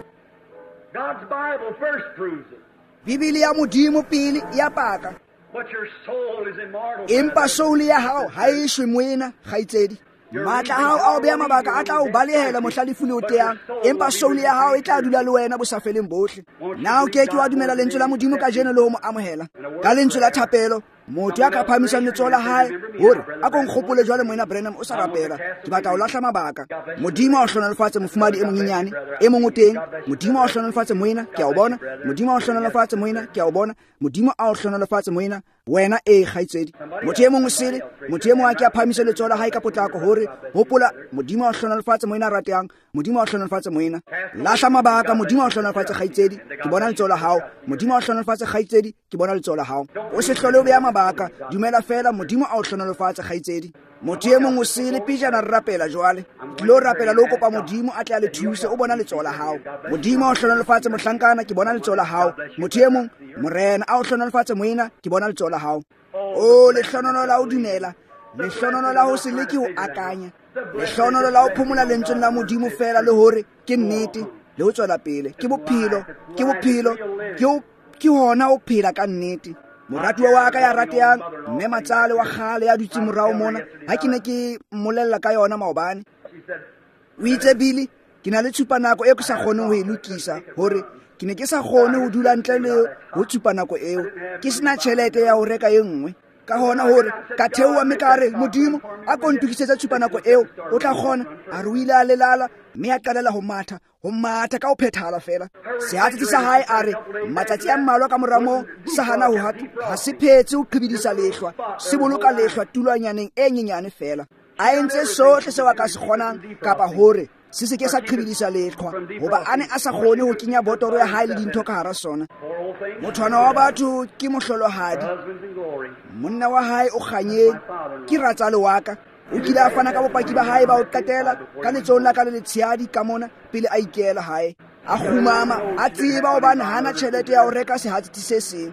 God's Bible first proves it. Bibele ya Modimo pele ya paka. But your soul is immortal. Empa soul ya hao ha e shwe moena kgaitsedi. Matla hao a o beha mabaka a tla o balehela mohlalefu le o teang, empa soul ya hao e tla dula le wena bo sa feleng bohle. Na o ke ke wa dumela lentswe la Modimo ka jeno le ho mo amohela ka lentswe la thapelo. Motho ya ka phamisang letsoho la hae hore a ko nkgopole jwale moena Branham o sa rapela, ke batla ho lahla mabaka. Modimo a o hlonolofatse mofumadi e monyenyane e mong o teng. Modimo a o hlonolofatse moena, ke a o bona. Modimo a o hlonolofatse moena, ke a o bona. Modimo a o hlonolofatse moena, wena e kgaitsedi. Motho e mong o sele, motho e mong a ke a phamise letsoho la hae ka potlako hore hopola Modimo a o hlonolofatse moena ratehang, Modimo a o hlonolofatse moena. Lahla mabaka, Modimo a o hlonolofatse kgaitsedi, ke bona letsoho la hao. Modimo a o hlonolofatse kgaitsedi, ke bona letsoho la hao. O se hlole o beha mabaka, dumela fela Modimo a o hlonolofatse kgaitsedi. Motho e mong o sele pejana re rapela jwale, ke lo rapela le ho kopa Modimo a tle a le thuse, o bona letsoho la hao. Modimo a o hlonolofatse mohlankana, ke bona letsoho la hao. Motho e mong morena a o hlonolofatse moena, ke bona letsoho la hao. O le hlonono la o dumela, lehlonono la ho se leke ho akanya, lehlonono la ho phomola lentsweng la Modimo fela le hore ke nnete le ho tswela pele ke bophelo ke bophelo ke ho ke hona ho phela ka nnete. Moratuwa wa ka ya ratehang mme Matsale wa kgale ya dutse morao mona ha ke ne ke mmolella ka yona maobane, o itse Billy, ke na le tshupanako e ke sa kgoneng ho e lokisa hore ke ne ke sa kgone ho dula ntle le ho tshupanako eo ke sena tjhelete ya ho reka e nngwe, ka hona hore ka theowa mme ka re Modimo a kontukisetsa tshupanako eo o tla kgona. A re o ile a lelala mme a qalela ho matha ho matha ka ho phethala fela. Sehatsetsi sa hae a re matsatsi a mmalwa ka mora moo sa hana ho hata, ha se phetse ho qhibidisa lehlwa, se boloka lehlwa tulwanyaneng e nyenyane fela. A entse sohle seo a ka se kgonang kapa hore se se ke sa qhibidisa lehlwa, hoba a ne a sa kgone ho kenya botoro ya hae le dintho ka hara sona. Mothwana wa batho ke mohlolohadi, monna wa hae o kganyeng ke ratsale wa ka. O kile a fana ka bopaki ba hae ba ho qetela ka letsohong la ka le letshehadi ka mona pele a ikela hae, a khumama a tseba hobane hana tjhelete ya ho reka sehatsetsi se seng.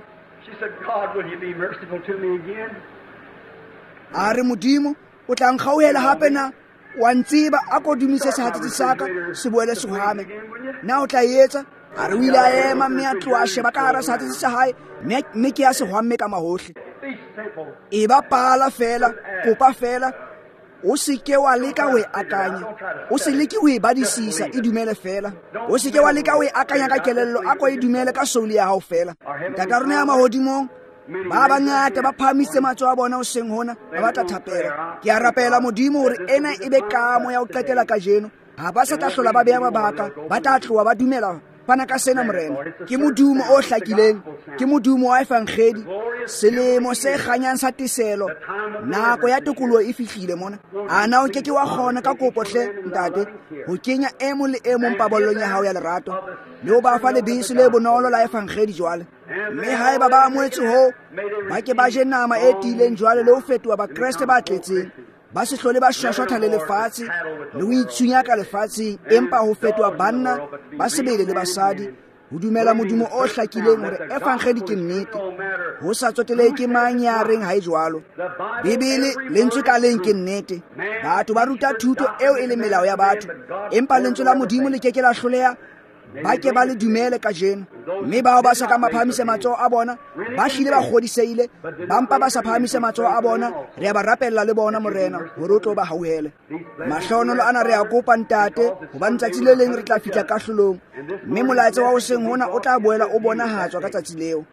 A re Modimo o tla nkgauhela hape na? Wa ntseba a kodumise sehatsetsi sa ka se boele se hame na o tla etsa? A re o ile a ema mme a tloha a sheba ka hara sehatsetsi sa hae mme ke a se hwamme ka mahohle. E ba pala fela, kopa fela, o se ke wa leka ho e akanya, o se leke ho e badisisa e dumele fela, o se ke wa leka ho e akanya ka kelello a ko e dumele ka souli ya hao fela. Ntata rona ya mahodimong ba bangata ba phamise matsoho a bona ho seng hona ba batla thapela. Ke a rapela Modimo hore ena e be kamo ya ho qetela ka jeno, ha ba sa tla hlola ba beha mabaka, ba tla tloha ba dumela fana ka sena morena. Ke modumo o hlakileng, ke modumo wa efangedi, selemo se kganyang sa tiselo, nako ya tokoloho e fihlile mona. Ana o keke wa kgona ka kopo hle ntate ho kenya e mong le e mong pabollong ya hao ya lerato le ho ba fa lebese le bonolo la efangedi jwale. Mme haeba ba amoetse ho ba ke ba je nama e tileng jwale le ho fetoha ba Kreste ba tletseng, ba se hlole ba shashwatha le lefatshe le ho itshunya ka lefatsheng, empa ho fetoha banna ba sebele le basadi, ho dumela modumo o hlakileng hore efangedi ke nnete, ho sa tsotelehe ke mang ya reng ha e jwalo. Bibele lentswe ka leng ke nnete. Batho ba ruta thuto eo e le melao ya batho, empa lentswe la Modimo le keke la hloleha ba ke ba le dumele ka jeno. Mme bao ba sa ka maphamise matsoho a bona ba hlile ba kgodiseile, ba mpa ba sa phamise matsoho a bona re a ba rapella le bona morena hore o tlo ba hauhele. Mahlonolo ana re a kopa ntate hobane tsatsi le leng re tla fihla kahlolong, mme molaetsa wa ho seng hona o tla boela o bonahatswa ka tsatsi leo.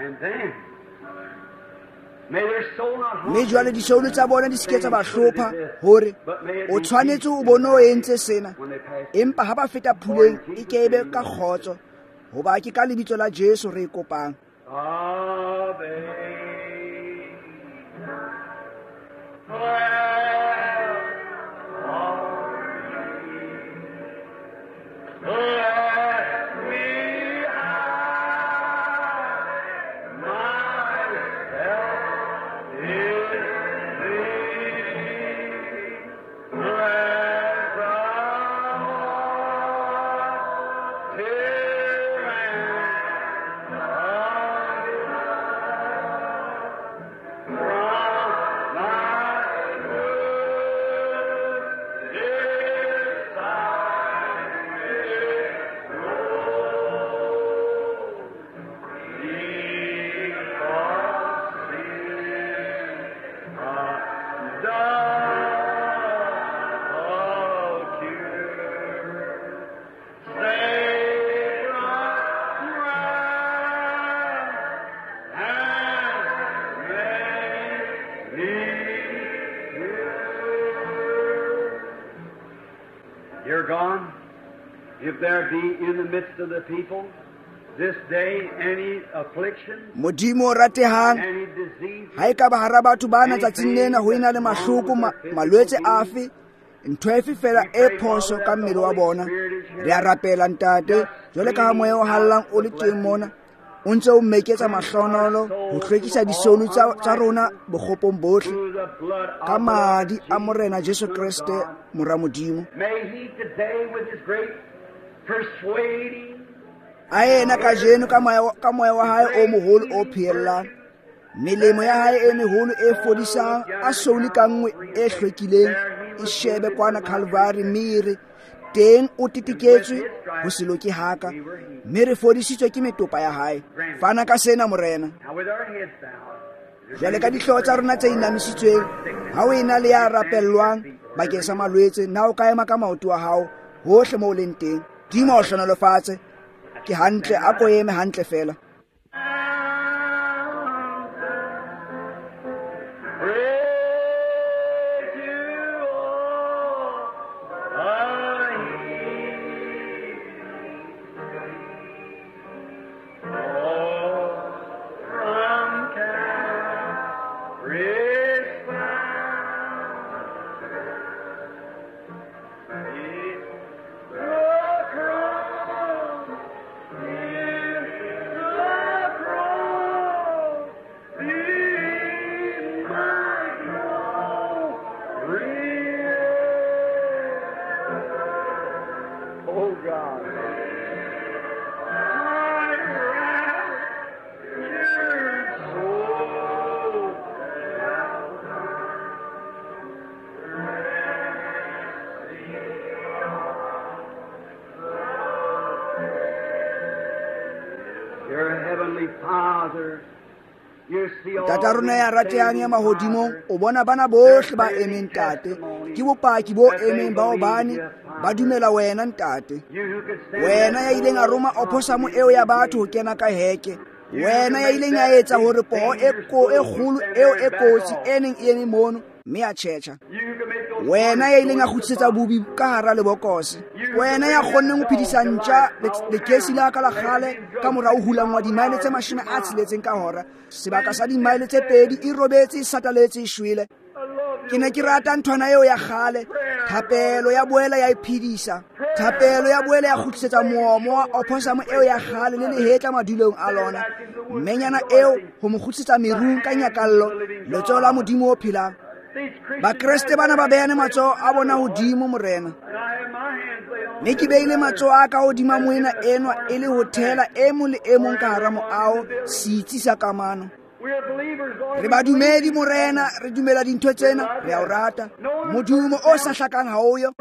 Mme jwale disoulu tsa bona di seke tsa ba hlopha hore o tshwanetse o bone o entse sena, empa ha ba feta phuleng e ke ebe ka kgotso, hoba ke ka lebitso la Jesu re kopang. You're gone. If there be in the midst of the people this day any affliction, Modimo ratehang any disease, ha e ka ba hara batho bana tsatsing lena ho ena le mahloko malwetse afe, ntho efe fela e phoso ka mmele wa bona, re a rapela ntate jwale ka ha moya o hallang o le teng mona o ntse o mmeketsa mahlonolo ho hlwekisa disoulu tsa rona bokgopong bohle ka madi a morena Jesu Kriste mora Modimo. may he today with his great persuading A ena ka jeno ka moya ka moya wa hae o moholo o pheellang melemo ya hae e meholo e fodisang a souli ka nngwe e hlwekileng e shebe kwana Calvary mere teng o titiketswe ho se loke haka mme re fodisitswe ke metopa ya hae. Fana ka sena morena. Jwale ka dihlooho tsa rona tse inamisitsweng, ha o ena le ya rapellwang bakeng sa malwetse, na o ka ema ka maoto a hao hohle moo o leng teng. Tima o hlonolofatse, ke hantle, a ko eme hantle fela. Tata rona ya rateang ya mahodimong, o bona bana bohle ba emeng tate, ke bopaki bo emeng bao bane ba dumela wena ntate. Wena ya ileng a roma opossamo eo ya batho ho kena ka heke, wena ya ileng a etsa hore poho e ko e kgolo eo e kotsi e neng e eme mono mme a tjhetjha. Wena ya ileng a kgutlisetsa bobi ka hara lebokose, wena ya kgonneng ho phedisa ntja le kesi la ka la kgale ka morao hulang wa dimaile tse mashome a tsheletseng ka hora, sebaka sa dimaile tse pedi e robetse e sataletse e shwele. Ke ne ke rata nthwana eo ya kgale, thapelo ya boela ya iphedisa, thapelo ya boela ya kgutlisetsa moomo wa opossamo eo ya kgale le lehetla madulong a lona, mmenyana eo ho mo kgutlisetsa merung ka nyakallo, letsoho la Modimo o phelang. Bakreste bana ba behane matsoho a bona hodimo morena, mme ke beile matsoho a ka hodima moena enwa e le ho thela e mong le e mong ka hara moao setsi sa kamano. Re badumedi morena, re dumela dintho tsena, re a o rata. Modumo o sa hlakang ha oyo.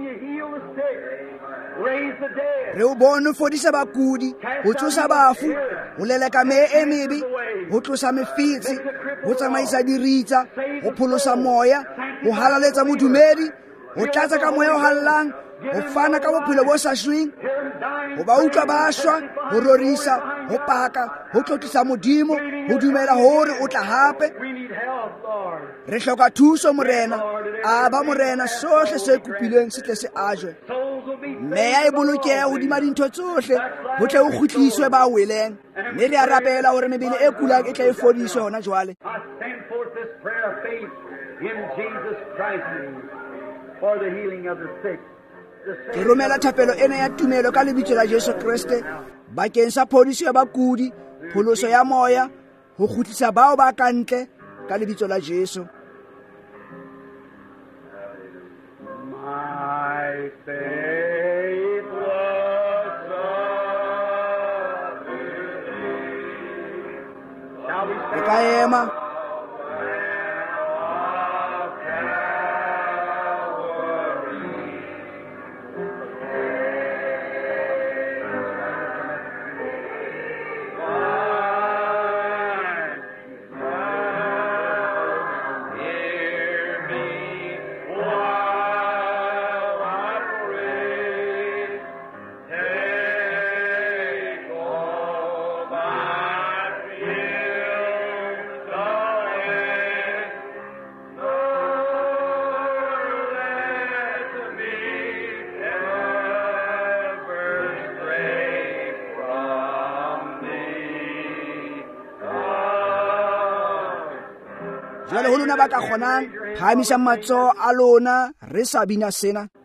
Re o bone fodisa bakudi, ho tsosa bafu, ho leleka mehe e mebe, ho tlosa mefitsi, ho tsamaisa diritsa, ho pholosa moya, ho halaletsa modumedi, ho tlatsa ka moya o hallang, ho fana ka bophelo bo sa shweng, ho ba utlwa ba shwa, ho rorisa, ho paka, ho tlotlisa Modimo, ho dumela hore o tla hape. Re hloka thuso morena, a ba morena sohle se kopileng se tle se ajwe. Meya e bolokeha hodima dintho tsohle, ho tle ho kgutliswe ba weleng, mme re a rapela hore mebele e kulang e tla e fodiswe hona jwale. Ke romela thapelo ena ya tumelo ka lebitso la Jesu Kriste bakeng sa phodiso ya bakudi, pholoso ya moya, ho kgutlisa bao ba kantle ka lebitso la Jesu. My faith was Re ka ema. Jwale ho lona ba ka kgonang, phamisa matsoho a lona, re sa bina sena.